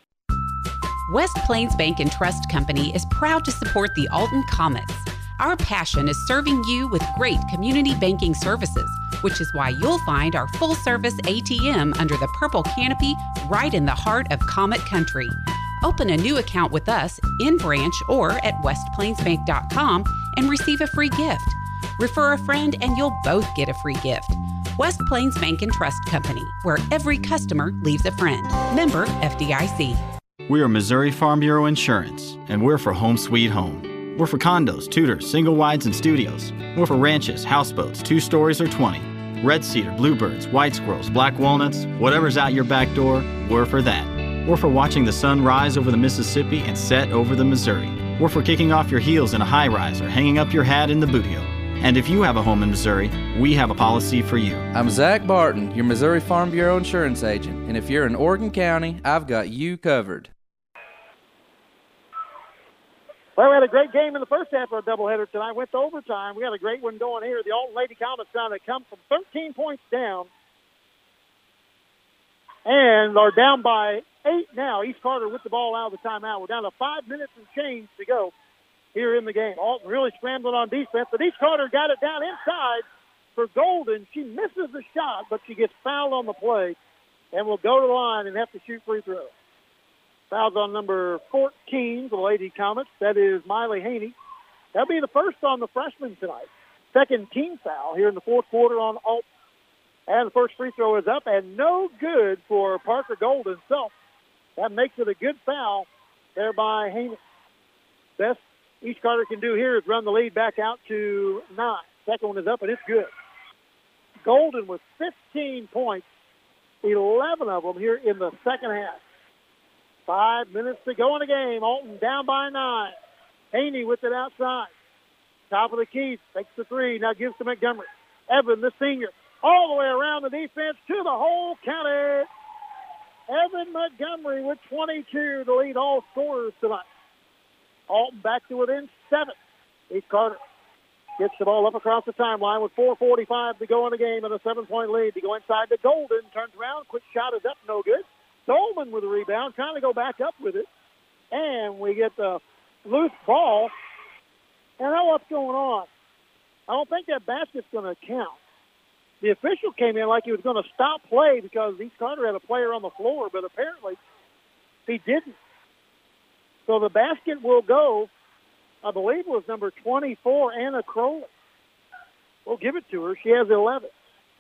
West Plains Bank and Trust Company is proud to support the Alton Comets. Our passion is serving you with great community banking services, which is why you'll find our full-service A T M under the purple canopy right in the heart of Comet Country. Open a new account with us in branch or at west plains bank dot com and receive a free gift. Refer a friend and you'll both get a free gift. West Plains Bank and Trust Company, where every customer leaves a friend. Member F D I C. We are Missouri Farm Bureau Insurance, and we're for home sweet home. We're for condos, tutors, single wides, and studios. We're for ranches, houseboats, two stories or twenty. Red cedar, bluebirds, white squirrels, black walnuts, whatever's out your back door, we're for that. We're for watching the sun rise over the Mississippi and set over the Missouri. We're for kicking off your heels in a high-rise or hanging up your hat in the boot heel. And if you have a home in Missouri, we have a policy for you. I'm Zach Barton, your Missouri Farm Bureau insurance agent. And if you're in Oregon County, I've got you covered. Well, we had a great game in the first half of our doubleheader tonight. Went to overtime. We had a great one going here. The Alton Lady Comets trying to come from thirteen points down and are down by eight now. East Carter with the ball out of the timeout. We're down to five minutes and change to go here in the game. Alton really scrambling on defense, but East Carter got it down inside for Golden. She misses the shot, but she gets fouled on the play and will go to the line and have to shoot free throws. Fouls on number fourteen for the Lady Comets. That is Miley Haney. That'll be the first on the freshman tonight. Second team foul here in the fourth quarter on Alt. And the first free throw is up and no good for Parker Golden. So that makes it a good foul there by Haney. Best East Carter can do here is run the lead back out to nine. Second one is up and it's good. Golden with fifteen points, eleven of them here in the second half. Five minutes to go in the game. Alton down by nine. Haney with it outside. Top of the key. Takes the three. Now gives to Montgomery. Evan, the senior, all the way around the defense to the hole. Count it. Evan Montgomery with twenty-two to lead all scorers tonight. Alton back to within seven. East Carter gets the ball up across the timeline with four forty-five to go in the game and a seven-point lead. To go inside to Golden. Turns around. Quick shot is up. No good. Dolman with a rebound. Trying to go back up with it. And we get the loose ball. And I don't know what's going on. I don't think that basket's going to count. The official came in like he was going to stop play because East Carter had a player on the floor, but apparently he didn't. So the basket will go, I believe it was number twenty-four, Anna Crowley. We'll give it to her. She has eleven.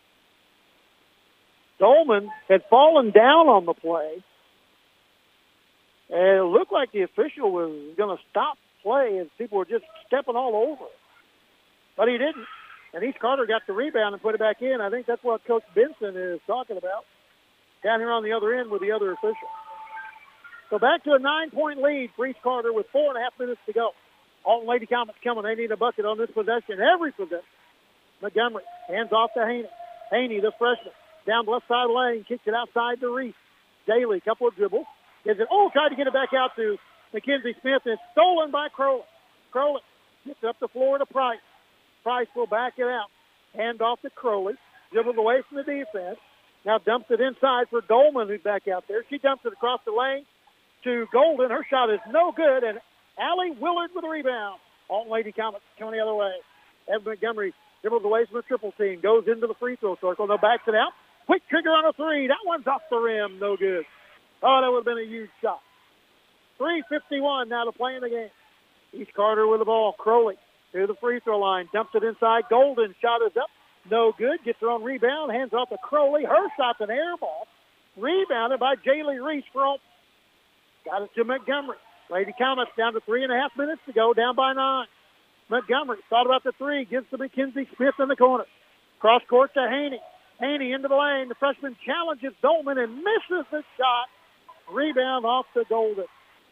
Dolman had fallen down on the play, and it looked like the official was going to stop play, and people were just stepping all over it. But he didn't. And East Carter got the rebound and put it back in. I think that's what Coach Benson is talking about down here on the other end with the other official. So back to a nine-point lead for East Carter with four and a half minutes to go. Alton Lady Comets coming. They need a bucket on this possession. Every possession. Montgomery hands off to Haney. Haney, the freshman, down the left side lane, kicks it outside to Reese. Daly, couple of dribbles. Gives it, oh, tried to get it back out to Mackenzie Smith, and it's stolen by Crowley. Crowley gets it up the floor to Price. Price will back it out. Hand off to Crowley. Dribbles away from the defense. Now dumps it inside for Dolman, who's back out there. She dumps it across the lane to Golden. Her shot is no good, and Allie Willard with a rebound. Alton Lady Comets coming the other way. Evan Montgomery dribbles away from the triple team. Goes into the free throw circle. Now backs it out. Quick trigger on a three. That one's off the rim. No good. Oh, that would have been a huge shot. three fifty-one now to play in the game. East Carter with the ball. Crowley to the free throw line. Dumps it inside. Golden. Shot is up. No good. Gets her own rebound. Hands off to Crowley. Her shot's an air ball. Rebounded by Jaylee Reese for Alton. Got it to Montgomery. Lady Comets down to three and a half minutes to go. Down by nine. Montgomery thought about the three. Gives to Mackenzie Smith in the corner. Cross court to Haney. Haney into the lane. The freshman challenges Dolman and misses the shot. Rebound off to Golden.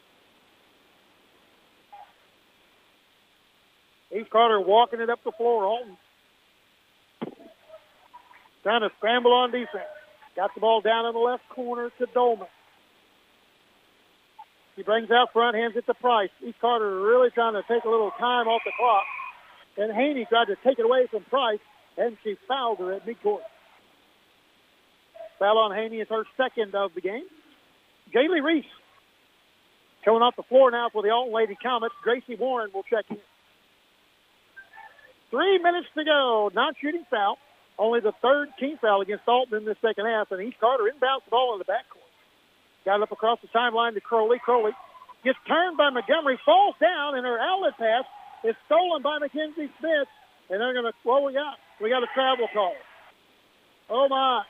East Carter walking it up the floor. Alton trying to scramble on defense. Got the ball down in the left corner to Dolman. He brings out front, hands it to Price. East Carter really trying to take a little time off the clock. And Haney tried to take it away from Price, and she fouled her at midcourt. Foul on Haney is her second of the game. Jaylee Reese coming off the floor now for the Alton Lady Comets. Gracie Warren will check in. Three minutes to go. Non-shooting foul. Only the third team foul against Alton in the second half. And East Carter inbounds the ball in the backcourt. Got it up across the timeline to Crowley. Crowley gets turned by Montgomery, falls down, and her outlet pass is stolen by Mackenzie Smith. And they're going to, what we got? We got a travel call. Oh, my.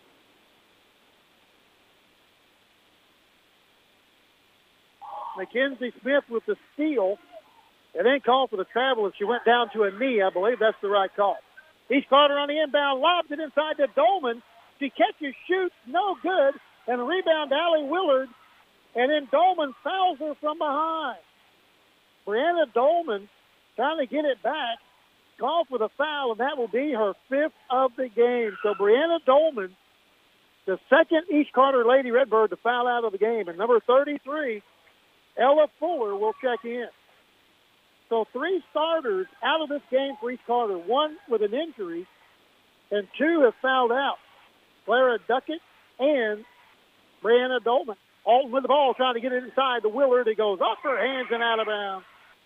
Mackenzie Smith with the steal. It ain't called for the travel if she went down to a knee. I believe that's the right call. East Carter on the inbound, lobs it inside to Dolman. She catches, shoots, no good. And a rebound, Allie Willard. And then Dolman fouls her from behind. Brianna Dolman trying to get it back. Call for the foul, and that will be her fifth of the game. So Brianna Dolman, the second East Carter Lady Redbird to foul out of the game. And number thirty-three, Ella Fuller, will check in. So three starters out of this game for East Carter. One with an injury, and two have fouled out. Clara Duckett and Brianna Dolman. Alton with the ball, trying to get it inside to Willard. It goes off her hands and out of bounds.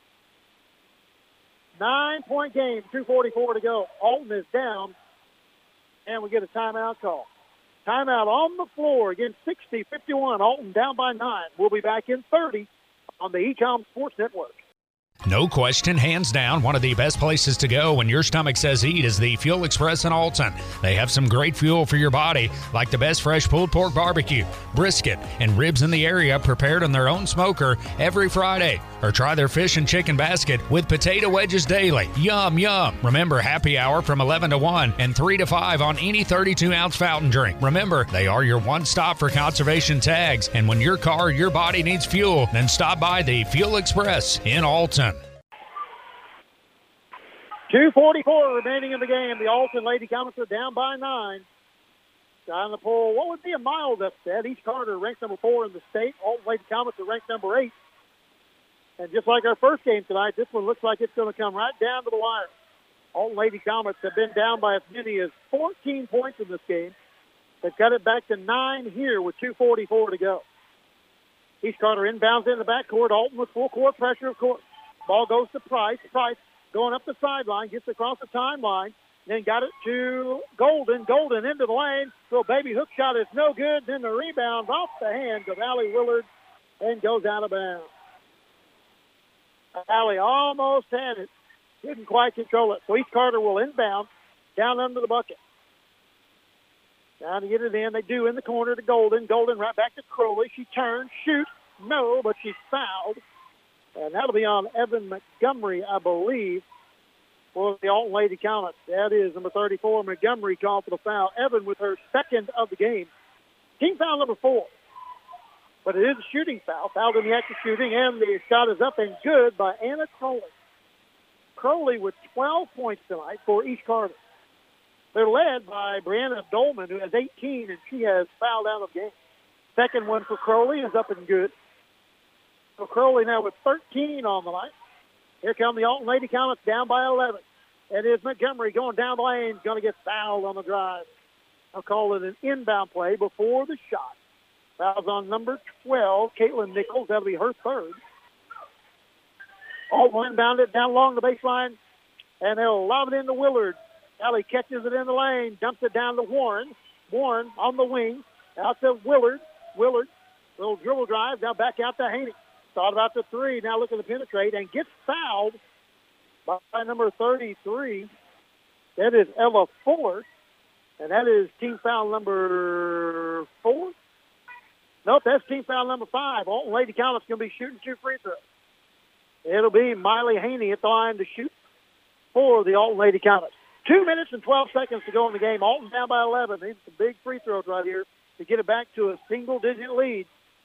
Nine-point game, two forty-four to go. Alton is down, and we get a timeout call. Timeout on the floor. Again, sixty fifty-one. Alton down by nine. We'll be back in thirty on the E-Com Sports Network. No question, hands down, one of the best places to go when your stomach says eat is the Fuel Express in Alton. They have some great fuel for your body, like the best fresh pulled pork barbecue, brisket, and ribs in the area prepared on their own smoker every Friday. Or try their fish and chicken basket with potato wedges daily. Yum, yum. Remember, happy hour from eleven to one and three to five on any thirty-two ounce fountain drink. Remember, they are your one stop for conservation tags. And when your car or your body needs fuel, then stop by the Fuel Express in Alton. two forty-four remaining in the game. The Alton Lady Comets are down by nine. Down the poll, what would be a mild upset? East Carter ranked number four in the state. Alton Lady Comets are ranked number eight. And just like our first game tonight, this one looks like it's going to come right down to the wire. Alton Lady Comets have been down by as many as fourteen points in this game. They've got it back to nine here with two forty-four to go. East Carter inbounds in the backcourt. Alton with full court pressure, of course. Ball goes to Price. Price going up the sideline, gets across the timeline, then got it to Golden. Golden into the lane. So baby hook shot is no good. Then the rebound off the hands of Allie Willard and goes out of bounds. Allie almost had it. Didn't quite control it. So East Carter will inbound down under the bucket. Down to get it in. They do in the corner to Golden. Golden right back to Crowley. She turns, shoots. No, but she's fouled. And that'll be on Evan Montgomery, I believe, for the Alton Lady Comets. That is number thirty-four, Montgomery, called for the foul. Evan with her second of the game. Team foul number four. But it is a shooting foul. Fouled in the act of shooting, and the shot is up and good by Anna Crowley. Crowley with twelve points tonight for East Carter. They're led by Brianna Dolman, who has eighteen, and she has fouled out of game. Second one for Crowley is up and good. So Crowley now with thirteen on the night. Here come the Alton Lady Comets down by eleven. It is Montgomery going down the lane, going to get fouled on the drive. I'll call it an inbound play before the shot. Fouls on number twelve, Caitlin Nichols. That'll be her third. Alton inbounded down along the baseline, and they'll lob it into Willard. Allie catches it in the lane, dumps it down to Warren. Warren on the wing, out to Willard. Willard, little dribble drive, now back out to Haney. Thought about the three, now looking to penetrate, and gets fouled by number thirty-three. That is Ella Fuller, and that is team foul number four. Nope, that's team foul number five. Alton Lady Comets going to be shooting two free throws. It'll be Miley Haney at the line to shoot for the Alton Lady Comets. Two minutes and twelve seconds to go in the game. Alton down by eleven. Needs some big free throws right here to get it back to a single-digit lead.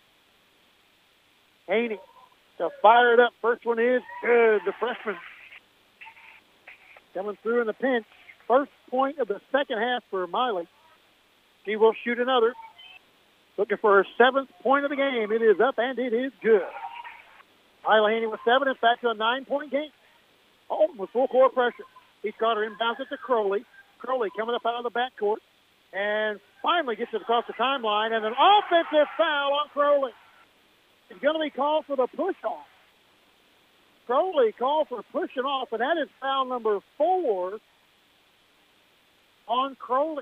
Haney to fire it up. First one is good. The freshman coming through in the pinch. First point of the second half for Miley. She will shoot another. Looking for her seventh point of the game. It is up, and it is good. Miley Haney with seven. In fact, a nine-point game. Alton with full court pressure. East Carter inbounds it to Crowley. Crowley coming up out of the backcourt. And finally gets it across the timeline. And an offensive foul on Crowley. It's going to be called for the push-off. Crowley called for pushing off, and that is foul number four on Crowley.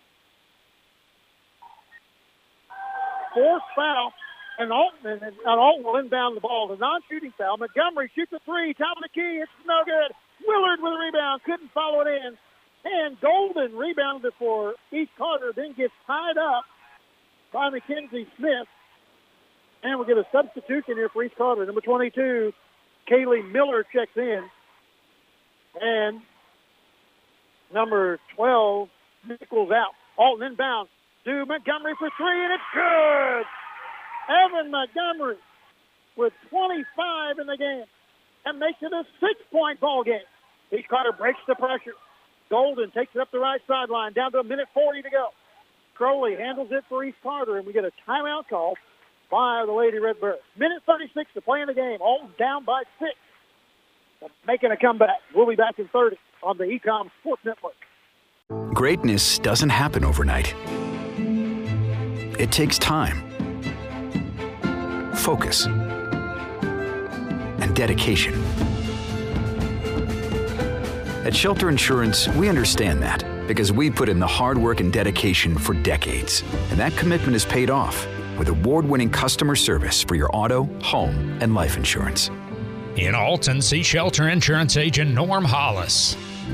Fourth foul, and Alton, and, and Alton will inbound the ball. The non-shooting foul. Montgomery shoots a three, top of the key. It's no good. Willard with a rebound, couldn't follow it in. And Golden rebounded it for East Carter, then gets tied up by Mackenzie Smith. And we'll get a substitution here for East Carter. Number twenty-two, Kaylee Miller checks in. And number twelve, Nichols out. Alton inbound to Montgomery for three, and it's good. Evan Montgomery with twenty-five in the game. And makes it a six-point ball game. East Carter breaks the pressure. Golden takes it up the right sideline, down to a minute forty to go. Crowley handles it for East Carter, and we get a timeout call by the Lady Redbirds. Minute thirty-six to play in the game. Alton down by six. Making a comeback. We'll be back in thirty on the E-Com Sports Network. Greatness doesn't happen overnight. It takes time, focus, and dedication. At Shelter Insurance, we understand that Because we put in the hard work and dedication for decades. And that commitment is paid off with award-winning customer service for your auto, home, and life insurance. In Alton, see Shelter Insurance Agent Norm Hollis.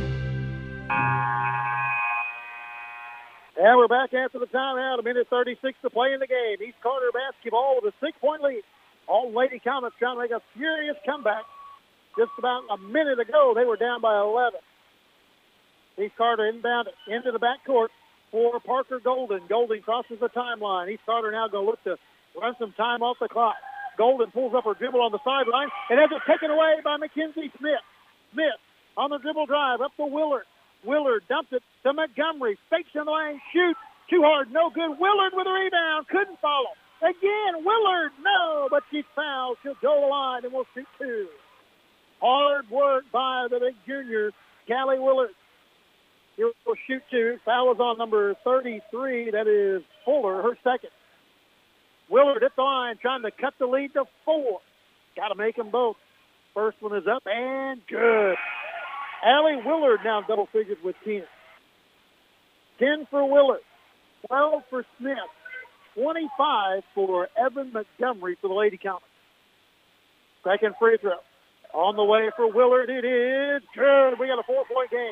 And we're back after the timeout. A minute thirty-six to play in the game. East Carter basketball with a six-point lead. All Lady Comets trying to make a furious comeback. Just about a minute ago, they were down by eleven. East Carter inbound into the backcourt for Parker Golden. Golden crosses the timeline. East Carter now going to look to run some time off the clock. Golden pulls up her dribble on the sideline and has it taken away by Mackenzie Smith. Smith on the dribble drive up to Willard. Willard dumps it to Montgomery. Fakes in the lane, shoots. Too hard, no good. Willard with a rebound. Couldn't follow. Again, Willard, no, but she's fouled. She'll go to the line and we'll shoot two. Hard work by the big junior, Callie Willard. He'll shoot two. Foul is on number thirty-three. That is Fuller, her second. Willard at the line trying to cut the lead to four. Got to make them both. First one is up and good. Allie Willard now double figures with ten. ten for Willard. twelve for Smith. twenty-five for Evan Montgomery for the Lady Comets. Second free throw. On the way for Willard. It is good. We got a four-point game.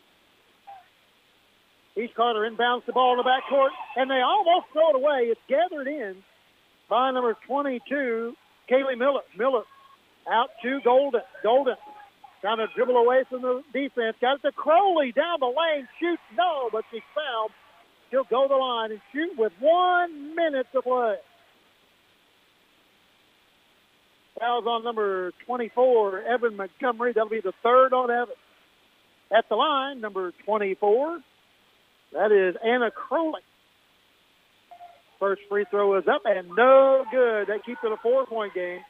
East Carter inbounds the ball in the backcourt, and they almost throw it away. It's gathered in by number twenty-two, Kaylee Miller. Miller out to Golden. Golden trying to dribble away from the defense. Got it to Crowley down the lane. Shoots, no, but she's fouled. She'll go the line and shoot with one minute to play. Foul's on number twenty-four, Evan Montgomery. That'll be the third on Evan. At the line, number twenty-four, that is Anna Crowley. First free throw is up and no good. That keeps it a four-point game.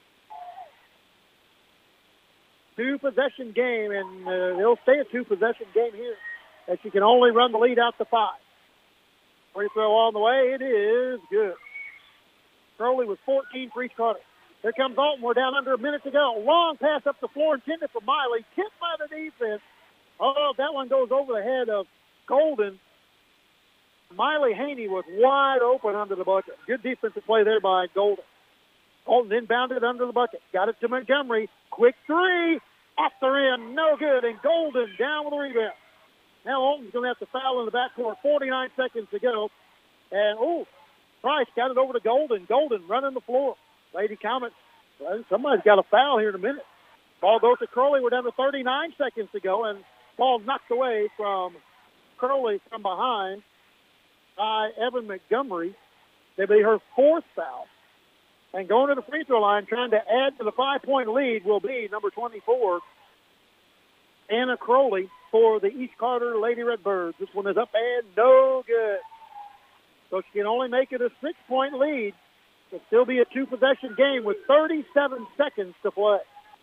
Two-possession game, and uh, they'll stay a two-possession game here, as you can only run the lead out to five. Free throw on the way. It is good. Crowley with fourteen for East Carter. Here comes Alton. We're down under a minute to go. Long pass up the floor intended for Miley. Tipped by the defense. Oh, that one goes over the head of Golden. Miley Haney was wide open under the bucket. Good defensive play there by Golden. Golden inbounded under the bucket. Got it to Montgomery. Quick three. Off the rim. No good. And Golden down with the rebound. Now Alton's going to have to foul in the backcourt. forty-nine seconds to go. And, oh, Price got it over to Golden. Golden running the floor. Lady Comets, well, somebody's got a foul here in a minute. Ball goes to Crowley. We're down to thirty-nine seconds to go. And ball knocked away from Crowley from behind by Evan Montgomery. That'll be her fourth foul. And going to the free throw line, trying to add to the five-point lead, will be number twenty-four, Anna Crowley, for the East Carter Lady Redbirds. This one is up and no good. So she can only make it a six-point lead. It'll still be a two-possession game with thirty-seven seconds to play.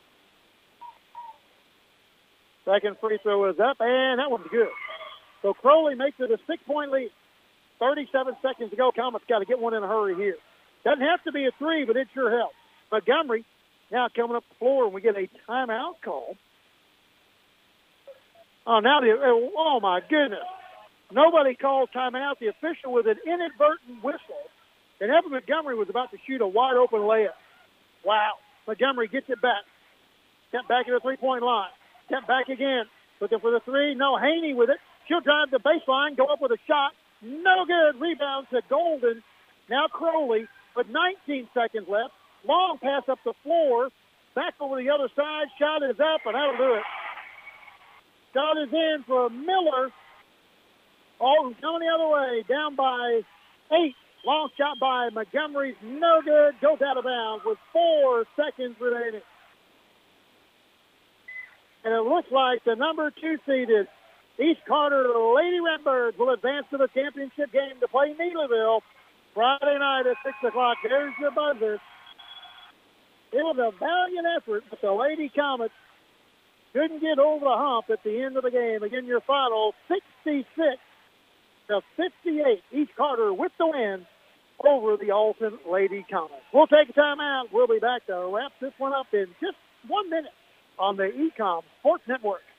Second free throw is up, and that one's good. So Crowley makes it a six-point lead. thirty-seven seconds to go. Comets got to get one in a hurry here. Doesn't have to be a three, but it sure helps. Montgomery now coming up the floor, and we get a timeout call. Oh, now the, oh my goodness. Nobody called timeout. The official with an inadvertent whistle. And Evan Montgomery was about to shoot a wide-open layup. Wow. Montgomery gets it back. Step back at the three-point line. Step back again. Looking for the three. No, Haney with it. She'll drive the baseline, go up with a shot. No good. Rebound to Golden. Now Crowley with nineteen seconds left. Long pass up the floor. Back over the other side. Shot is up, and that'll do it. Shot is in for Miller. Alton coming the other way. Down by eight. Long shot by Montgomery's no good. Goes out of bounds with four seconds remaining. And it looks like the number two seeded East Carter Lady Redbirds will advance to the championship game to play Neelyville Friday night at six o'clock. There's your buzzer. It was a valiant effort, but the Lady Comets couldn't get over the hump at the end of the game. Again, your final sixty-six to fifty-eight. East Carter with the win over the Alton Lady Comets. We'll take a timeout. We'll be back to wrap this one up in just one minute on the E-Com Sports Network.